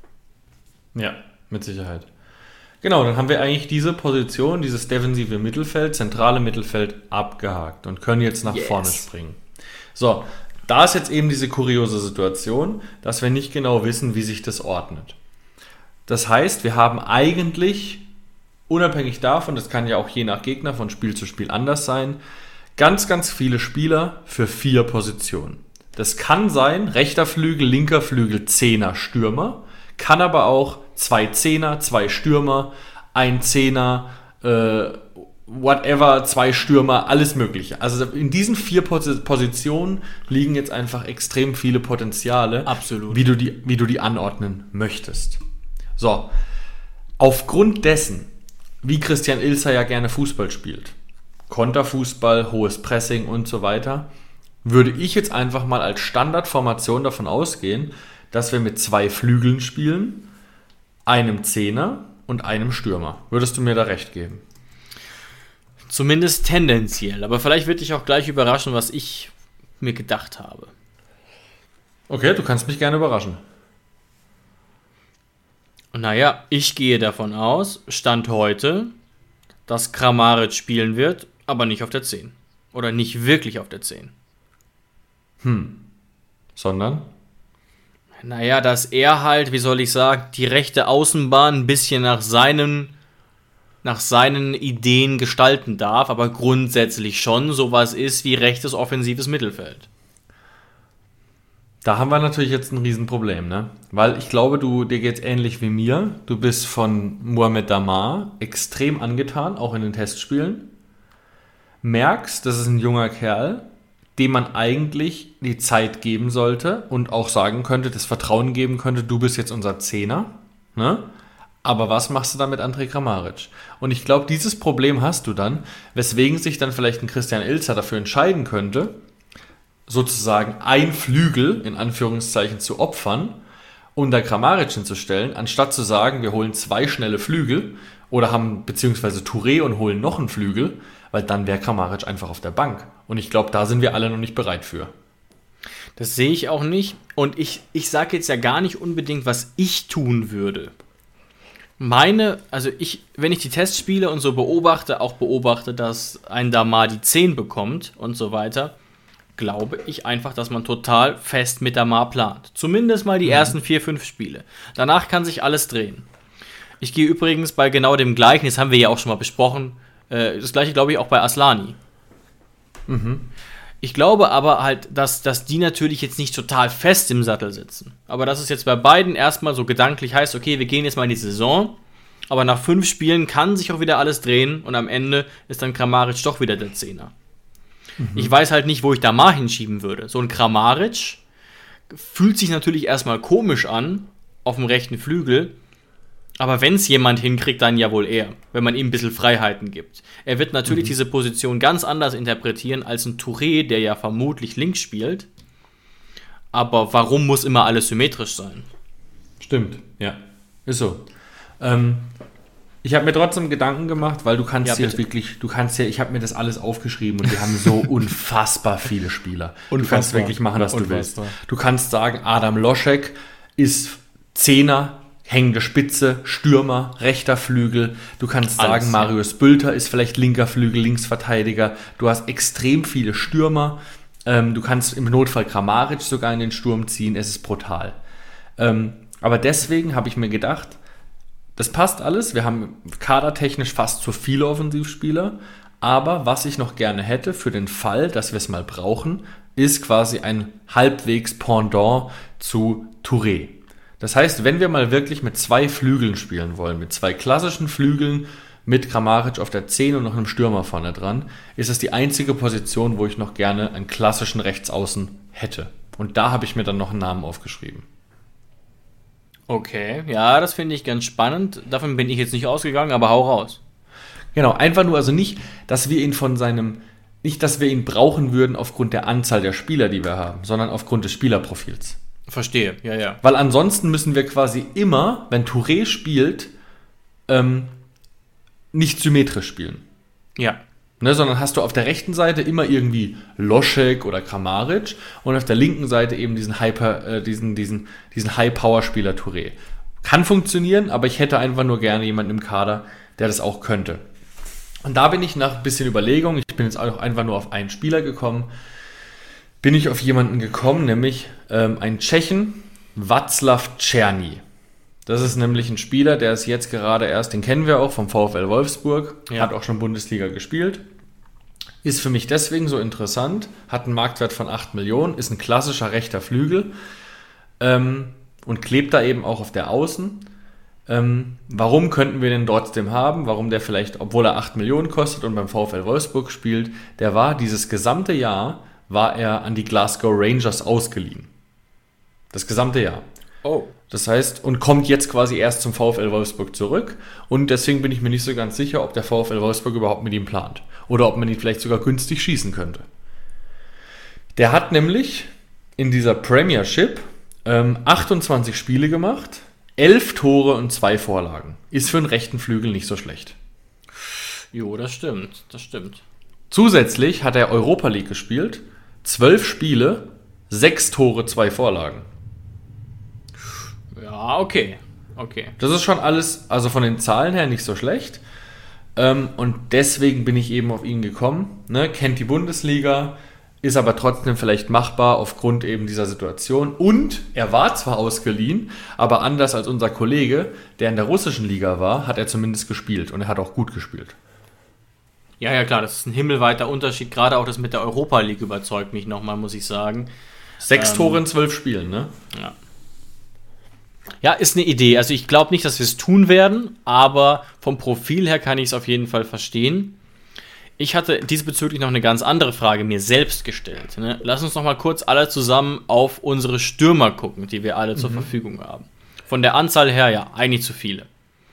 Ja, mit Sicherheit. Genau, dann haben wir eigentlich diese Position, dieses defensive Mittelfeld, zentrale Mittelfeld abgehakt und können jetzt nach vorne springen. So, da ist jetzt eben diese kuriose Situation, dass wir nicht genau wissen, wie sich das ordnet. Das heißt, wir haben eigentlich, unabhängig davon, das kann ja auch je nach Gegner von Spiel zu Spiel anders sein, Ganz, ganz viele Spieler für 4 Positionen. Das kann sein, rechter Flügel, linker Flügel, Zehner, Stürmer. Kann aber auch 2 Zehner, 2 Stürmer, 1 Zehner, whatever, 2 Stürmer, alles mögliche. Also in diesen 4 Positionen liegen jetzt einfach extrem viele Potenziale, Absolut. wie du die anordnen möchtest. So, aufgrund dessen, wie Christian Ilzer ja gerne Fußball spielt, Konterfußball, hohes Pressing und so weiter, würde ich jetzt einfach mal als Standardformation davon ausgehen, dass wir mit 2 Flügeln spielen, einem Zehner und einem Stürmer. Würdest du mir da recht geben? Zumindest tendenziell. Aber vielleicht wird dich auch gleich überraschen, was ich mir gedacht habe. Okay, du kannst mich gerne überraschen. Naja, ich gehe davon aus, Stand heute, dass Kramaric spielen wird, aber nicht auf der 10. Oder nicht wirklich auf der 10. Sondern? Naja, dass er halt, wie soll ich sagen, die rechte Außenbahn ein bisschen nach seinen Ideen gestalten darf, aber grundsätzlich schon sowas ist wie rechtes offensives Mittelfeld. Da haben wir natürlich jetzt ein Riesenproblem, ne? Weil ich glaube, dir geht's ähnlich wie mir. Du bist von Mohamed Damar extrem angetan, auch in den Testspielen. Merkst, das ist ein junger Kerl, dem man eigentlich die Zeit geben sollte und auch sagen könnte, das Vertrauen geben könnte, du bist jetzt unser Zehner, ne? Aber was machst du dann mit Andrej Kramaric? Und ich glaube, dieses Problem hast du dann, weswegen sich dann vielleicht ein Christian Ilzer dafür entscheiden könnte, sozusagen ein Flügel, in Anführungszeichen, zu opfern und da Kramaric hinzustellen, anstatt zu sagen, wir holen 2 schnelle Flügel oder haben beziehungsweise Touré und holen noch einen Flügel, weil dann wäre Kramaric einfach auf der Bank. Und ich glaube, da sind wir alle noch nicht bereit für. Das sehe ich auch nicht. Und ich sage jetzt ja gar nicht unbedingt, was ich tun würde. Wenn ich die Tests spiele und so beobachte, dass ein Damar die 10 bekommt und so weiter, glaube ich einfach, dass man total fest mit Damar plant. Zumindest mal die ersten 4-5 Spiele. Danach kann sich alles drehen. Ich gehe übrigens bei genau dem gleichen, das haben wir ja auch schon mal besprochen, das gleiche glaube ich auch bei Aslani. Ich glaube aber halt, dass die natürlich jetzt nicht total fest im Sattel sitzen. Aber dass es jetzt bei beiden erstmal so gedanklich heißt, okay, wir gehen jetzt mal in die Saison, aber nach 5 Spielen kann sich auch wieder alles drehen und am Ende ist dann Kramaric doch wieder der Zehner. Ich weiß halt nicht, wo ich Damar hinschieben würde. So ein Kramaric fühlt sich natürlich erstmal komisch an auf dem rechten Flügel, aber wenn es jemand hinkriegt, dann ja wohl er, wenn man ihm ein bisschen Freiheiten gibt. Er wird natürlich diese Position ganz anders interpretieren als ein Touré, der ja vermutlich links spielt. Aber warum muss immer alles symmetrisch sein? Stimmt, ja. Ist so. Ich habe mir trotzdem Gedanken gemacht, weil du kannst ich habe mir das alles aufgeschrieben und wir haben so unfassbar viele Spieler. Du kannst wirklich machen, was du willst. Du kannst sagen, Adam Loschek ist Zehner, hängende Spitze, Stürmer, rechter Flügel. Du kannst sagen, Marius Bülter ist vielleicht linker Flügel, Linksverteidiger. Du hast extrem viele Stürmer. Du kannst im Notfall Kramaric sogar in den Sturm ziehen. Es ist brutal. Aber deswegen habe ich mir gedacht, das passt alles. Wir haben kadertechnisch fast zu viele Offensivspieler. Aber was ich noch gerne hätte für den Fall, dass wir es mal brauchen, ist quasi ein halbwegs Pendant zu Touré. Das heißt, wenn wir mal wirklich mit 2 Flügeln spielen wollen, mit 2 klassischen Flügeln, mit Kramaric auf der 10 und noch einem Stürmer vorne dran, ist es die einzige Position, wo ich noch gerne einen klassischen Rechtsaußen hätte. Und da habe ich mir dann noch einen Namen aufgeschrieben. Okay, ja, das finde ich ganz spannend. Davon bin ich jetzt nicht ausgegangen, aber hau raus. Genau, einfach nur, also nicht, dass wir ihn dass wir ihn brauchen würden aufgrund der Anzahl der Spieler, die wir haben, sondern aufgrund des Spielerprofils. Verstehe, ja. Weil ansonsten müssen wir quasi immer, wenn Touré spielt, nicht symmetrisch spielen. Ja. Ne, sondern hast du auf der rechten Seite immer irgendwie Loschek oder Kramaric und auf der linken Seite eben diesen High-Power-Spieler Touré. Kann funktionieren, aber ich hätte einfach nur gerne jemanden im Kader, der das auch könnte. Und da bin ich nach ein bisschen Überlegung, ich bin jetzt auch einfach nur auf einen Spieler gekommen, bin ich auf jemanden gekommen, nämlich einen Tschechen, Václav Czerny. Das ist nämlich ein Spieler, der ist jetzt gerade erst, den kennen wir auch vom VfL Wolfsburg, hat auch schon Bundesliga gespielt. Ist für mich deswegen so interessant, hat einen Marktwert von 8 Millionen, ist ein klassischer rechter Flügel und klebt da eben auch auf der Außen. Warum könnten wir den trotzdem haben? Warum der vielleicht, obwohl er 8 Millionen kostet und beim VfL Wolfsburg spielt, der war dieses gesamte Jahr, war er an die Glasgow Rangers ausgeliehen. Das gesamte Jahr. Oh. Das heißt, und kommt jetzt quasi erst zum VfL Wolfsburg zurück. Und deswegen bin ich mir nicht so ganz sicher, ob der VfL Wolfsburg überhaupt mit ihm plant. Oder ob man ihn vielleicht sogar günstig schießen könnte. Der hat nämlich in dieser Premiership 28 Spiele gemacht, 11 Tore und 2 Vorlagen. Ist für einen rechten Flügel nicht so schlecht. Jo, das stimmt. Zusätzlich hat er Europa League gespielt, 12 Spiele, 6 Tore, 2 Vorlagen. Ja, okay. Das ist schon alles, also von den Zahlen her nicht so schlecht. Und deswegen bin ich eben auf ihn gekommen. Ne? Kennt die Bundesliga, ist aber trotzdem vielleicht machbar aufgrund eben dieser Situation. Und er war zwar ausgeliehen, aber anders als unser Kollege, der in der russischen Liga war, hat er zumindest gespielt. Und er hat auch gut gespielt. Ja, klar, das ist ein himmelweiter Unterschied. Gerade auch das mit der Europa League überzeugt mich nochmal, muss ich sagen. 6 Tore in 12 Spielen, ne? Ja, ist eine Idee. Also ich glaube nicht, dass wir es tun werden, aber vom Profil her kann ich es auf jeden Fall verstehen. Ich hatte diesbezüglich noch eine ganz andere Frage mir selbst gestellt. Ne? Lass uns noch mal kurz alle zusammen auf unsere Stürmer gucken, die wir alle zur Verfügung haben. Von der Anzahl her, ja, eigentlich zu viele.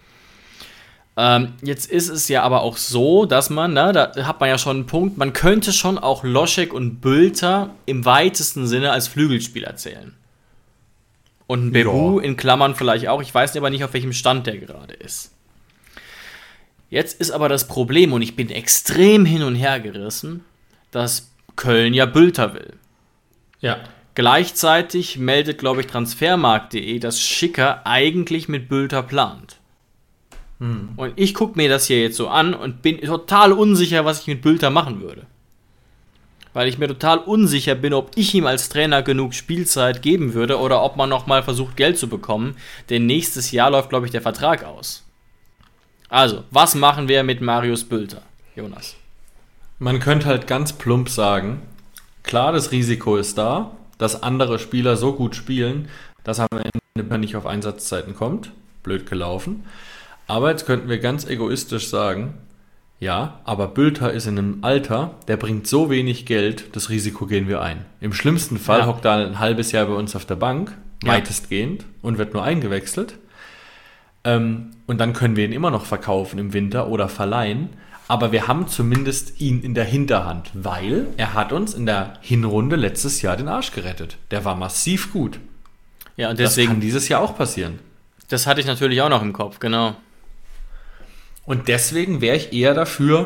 Jetzt ist es ja aber auch so, dass man, da hat man ja schon einen Punkt, man könnte schon auch Loschek und Bülter im weitesten Sinne als Flügelspieler zählen. Und ein Bebu in Klammern vielleicht auch. Ich weiß aber nicht, auf welchem Stand der gerade ist. Jetzt ist aber das Problem, und ich bin extrem hin und her gerissen, dass Köln ja Bülter will. Ja. Gleichzeitig meldet, glaube ich, Transfermarkt.de, dass Schicker eigentlich mit Bülter plant. Und ich gucke mir das hier jetzt so an und bin total unsicher, was ich mit Bülter machen würde. Weil ich mir total unsicher bin, ob ich ihm als Trainer genug Spielzeit geben würde oder ob man nochmal versucht, Geld zu bekommen. Denn nächstes Jahr läuft, glaube ich, der Vertrag aus. Also, was machen wir mit Marius Bülter, Jonas? Man könnte halt ganz plump sagen, klar, das Risiko ist da, dass andere Spieler so gut spielen, dass am Ende nicht auf Einsatzzeiten kommt. Blöd gelaufen. Aber jetzt könnten wir ganz egoistisch sagen, ja, aber Bülter ist in einem Alter, der bringt so wenig Geld, das Risiko gehen wir ein. Im schlimmsten Fall hockt er ein halbes Jahr bei uns auf der Bank, weitestgehend, und wird nur eingewechselt. Und dann können wir ihn immer noch verkaufen im Winter oder verleihen. Aber wir haben zumindest ihn in der Hinterhand, weil er hat uns in der Hinrunde letztes Jahr den Arsch gerettet. Der war massiv gut. Ja, und deswegen, das kann dieses Jahr auch passieren. Das hatte ich natürlich auch noch im Kopf, genau. Und deswegen wäre ich eher dafür,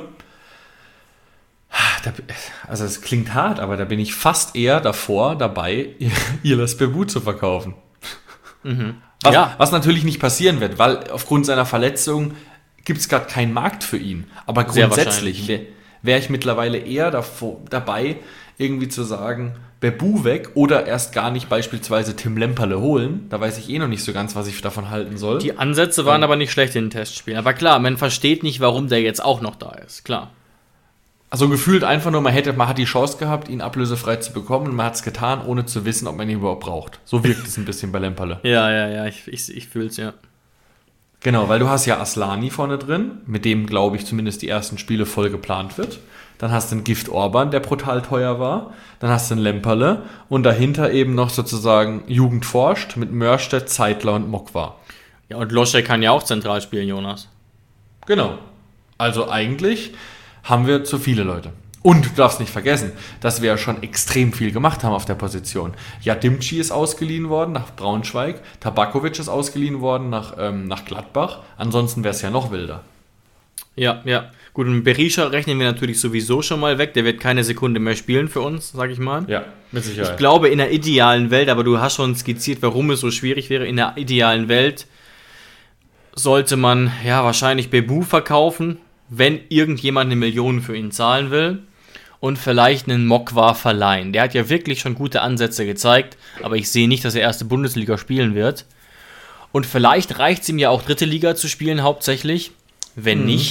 also es klingt hart, aber da bin ich fast eher dabei, Ilas Bebu zu verkaufen. Was natürlich nicht passieren wird, weil aufgrund seiner Verletzung gibt es gerade keinen Markt für ihn. Aber grundsätzlich wäre ich mittlerweile eher dabei, irgendwie zu sagen, Bebu weg oder erst gar nicht beispielsweise Tim Lemperle holen. Da weiß ich noch nicht so ganz, was ich davon halten soll. Die Ansätze waren aber nicht schlecht in den Testspielen. Aber klar, man versteht nicht, warum der jetzt auch noch da ist. Klar. Also gefühlt einfach nur, man hat die Chance gehabt, ihn ablösefrei zu bekommen und man hat es getan, ohne zu wissen, ob man ihn überhaupt braucht. So wirkt es ein bisschen bei Lemperle. Ja, ich fühle es, ja. Genau, weil du hast ja Aslani vorne drin, mit dem, glaube ich, zumindest die ersten Spiele voll geplant wird. Dann hast du einen Gift Orban, der brutal teuer war. Dann hast du einen Lemperle und dahinter eben noch sozusagen Jugend forscht mit Mörstedt, Zeitler und Mokwa. Ja, und Loschek kann ja auch zentral spielen, Jonas. Genau. Also eigentlich haben wir zu viele Leute. Und du darfst nicht vergessen, dass wir ja schon extrem viel gemacht haben auf der Position. Jadimci ist ausgeliehen worden nach Braunschweig, Tabakovic ist ausgeliehen worden nach Gladbach. Ansonsten wäre es ja noch wilder. Ja. Gut, und Berisha rechnen wir natürlich sowieso schon mal weg. Der wird keine Sekunde mehr spielen für uns, sag ich mal. Ja, mit Sicherheit. Ich glaube, in der idealen Welt, aber du hast schon skizziert, warum es so schwierig wäre, in der idealen Welt sollte man ja wahrscheinlich Bebu verkaufen, wenn irgendjemand 1 Million für ihn zahlen will. Und vielleicht einen Mokwa verleihen. Der hat ja wirklich schon gute Ansätze gezeigt, aber ich sehe nicht, dass er erste Bundesliga spielen wird. Und vielleicht reicht es ihm ja auch dritte Liga zu spielen hauptsächlich. Wenn nicht,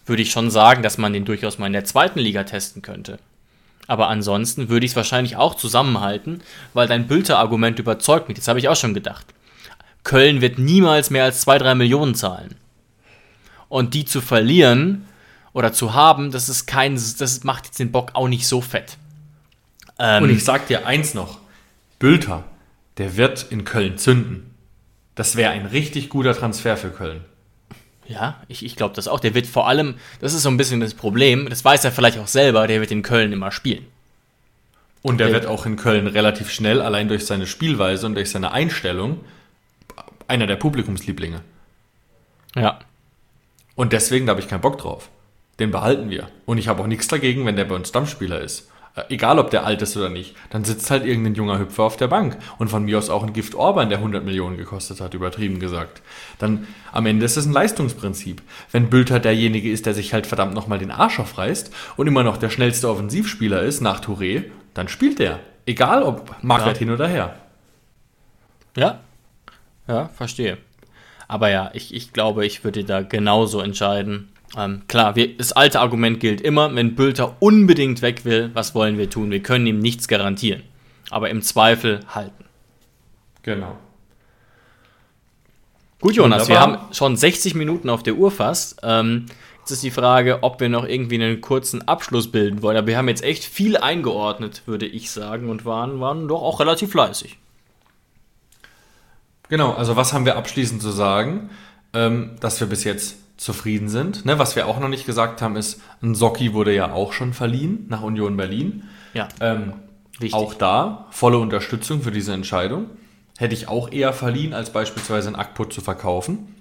würde ich schon sagen, dass man den durchaus mal in der zweiten Liga testen könnte. Aber ansonsten würde ich es wahrscheinlich auch zusammenhalten, weil dein Bülter-Argument überzeugt mich. Das habe ich auch schon gedacht. Köln wird niemals mehr als 2-3 Millionen zahlen. Und die zu verlieren oder zu haben, das macht jetzt den Bock auch nicht so fett. Und ich sag dir eins noch. Bülter, der wird in Köln zünden. Das wäre ein richtig guter Transfer für Köln. Ja, ich glaube das auch. Der wird vor allem, das ist so ein bisschen das Problem, das weiß er vielleicht auch selber, der wird in Köln immer spielen. Und der wird auch in Köln relativ schnell, allein durch seine Spielweise und durch seine Einstellung, einer der Publikumslieblinge. Ja. Und deswegen, da habe ich keinen Bock drauf. Den behalten wir. Und ich habe auch nichts dagegen, wenn der bei uns Stammspieler ist. Egal, ob der alt ist oder nicht. Dann sitzt halt irgendein junger Hüpfer auf der Bank. Und von mir aus auch ein Gift Orban, der 100 Millionen gekostet hat, übertrieben gesagt. Dann am Ende ist es ein Leistungsprinzip. Wenn Bülter derjenige ist, der sich halt verdammt nochmal den Arsch aufreißt und immer noch der schnellste Offensivspieler ist, nach Touré, dann spielt der. Egal, ob Marquardt hin oder her. Ja, verstehe. Aber ja, ich glaube, ich würde da genauso entscheiden. Klar, das alte Argument gilt immer, wenn Bülter unbedingt weg will, was wollen wir tun? Wir können ihm nichts garantieren. Aber im Zweifel halten. Genau. Gut, Jonas, wir haben schon 60 Minuten auf der Uhr fast. Jetzt ist die Frage, ob wir noch irgendwie einen kurzen Abschluss bilden wollen. Aber wir haben jetzt echt viel eingeordnet, würde ich sagen, und waren doch auch relativ fleißig. Genau, also was haben wir abschließend zu sagen? Dass wir bis jetzt zufrieden sind. Ne, was wir auch noch nicht gesagt haben, ist, ein Socki wurde ja auch schon verliehen nach Union Berlin. Ja, auch da volle Unterstützung für diese Entscheidung. Hätte ich auch eher verliehen, als beispielsweise ein Akput zu verkaufen.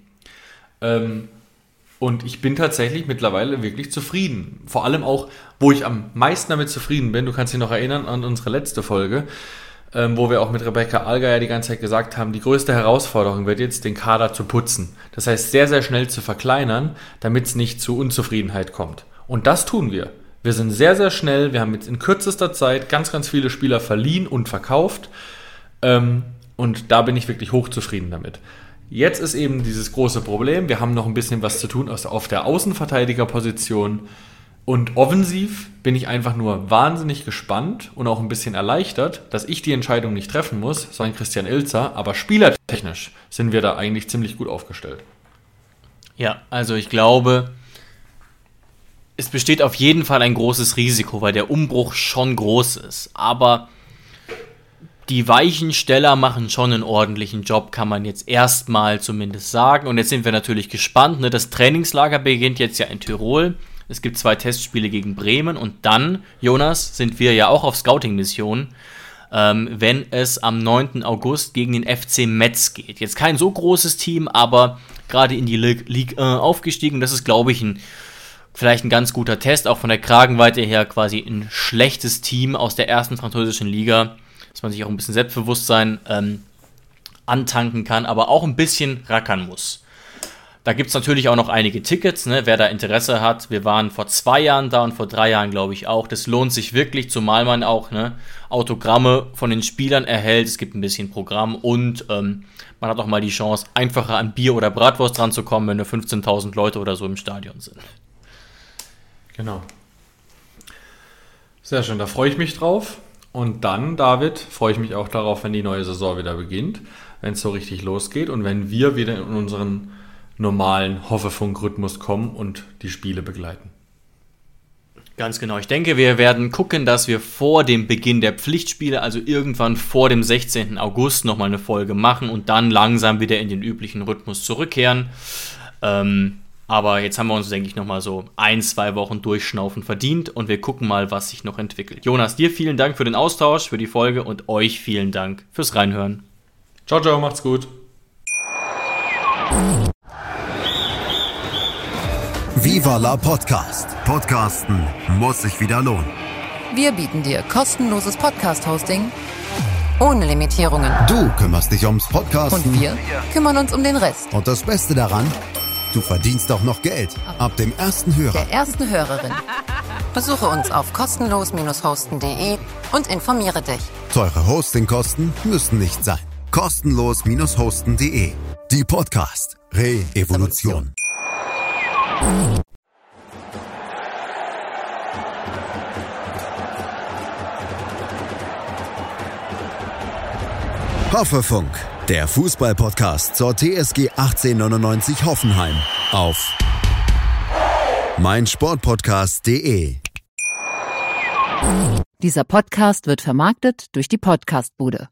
Und ich bin tatsächlich mittlerweile wirklich zufrieden. Vor allem auch, wo ich am meisten damit zufrieden bin, du kannst dich noch erinnern an unsere letzte Folge, wo wir auch mit Rebecca Allgeier die ganze Zeit gesagt haben, die größte Herausforderung wird jetzt, den Kader zu putzen. Das heißt, sehr, sehr schnell zu verkleinern, damit es nicht zu Unzufriedenheit kommt. Und das tun wir. Wir sind sehr, sehr schnell. Wir haben jetzt in kürzester Zeit ganz, ganz viele Spieler verliehen und verkauft. Und da bin ich wirklich hochzufrieden damit. Jetzt ist eben dieses große Problem. Wir haben noch ein bisschen was zu tun auf der Außenverteidigerposition. Und offensiv bin ich einfach nur wahnsinnig gespannt und auch ein bisschen erleichtert, dass ich die Entscheidung nicht treffen muss, sondern Christian Ilzer. Aber spielertechnisch sind wir da eigentlich ziemlich gut aufgestellt. Ja, also ich glaube, es besteht auf jeden Fall ein großes Risiko, weil der Umbruch schon groß ist. Aber die Weichensteller machen schon einen ordentlichen Job, kann man jetzt erstmal zumindest sagen. Und jetzt sind wir natürlich gespannt. Ne? Das Trainingslager beginnt jetzt ja in Tirol. Es gibt 2 Testspiele gegen Bremen und dann, Jonas, sind wir ja auch auf Scouting-Mission, wenn es am 9. August gegen den FC Metz geht. Jetzt kein so großes Team, aber gerade in die Ligue 1 aufgestiegen. Das ist, glaube ich, vielleicht ein ganz guter Test, auch von der Kragenweite her quasi ein schlechtes Team aus der ersten französischen Liga, dass man sich auch ein bisschen Selbstbewusstsein antanken kann, aber auch ein bisschen rackern muss. Da gibt es natürlich auch noch einige Tickets, ne, wer da Interesse hat. Wir waren vor 2 Jahren da und vor 3 Jahren, glaube ich, auch. Das lohnt sich wirklich, zumal man auch Autogramme von den Spielern erhält. Es gibt ein bisschen Programm und man hat auch mal die Chance, einfacher an Bier oder Bratwurst ranzukommen, wenn nur 15.000 Leute oder so im Stadion sind. Genau. Sehr schön, da freue ich mich drauf. Und dann, David, freue ich mich auch darauf, wenn die neue Saison wieder beginnt, wenn es so richtig losgeht und wenn wir wieder in unseren normalen Hoffefunk-Rhythmus kommen und die Spiele begleiten. Ganz genau. Ich denke, wir werden gucken, dass wir vor dem Beginn der Pflichtspiele, also irgendwann vor dem 16. August, nochmal eine Folge machen und dann langsam wieder in den üblichen Rhythmus zurückkehren. Aber jetzt haben wir uns, denke ich, nochmal so 1-2 Wochen Durchschnaufen verdient und wir gucken mal, was sich noch entwickelt. Jonas, dir vielen Dank für den Austausch, für die Folge und euch vielen Dank fürs Reinhören. Ciao, ciao, macht's gut. Viva la Podcast. Podcasten muss sich wieder lohnen. Wir bieten dir kostenloses Podcast-Hosting ohne Limitierungen. Du kümmerst dich ums Podcasten. Und wir kümmern uns um den Rest. Und das Beste daran, du verdienst auch noch Geld. Ab dem ersten Hörer. Der ersten Hörerin. Besuche uns auf kostenlos-hosten.de und informiere dich. Teure Hostingkosten müssen nicht sein. Kostenlos-hosten.de. Die Podcast Re-Evolution. Hoffefunk, der Fußball-Podcast zur TSG 1899 Hoffenheim auf meinsportpodcast.de. Dieser Podcast wird vermarktet durch die Podcastbude.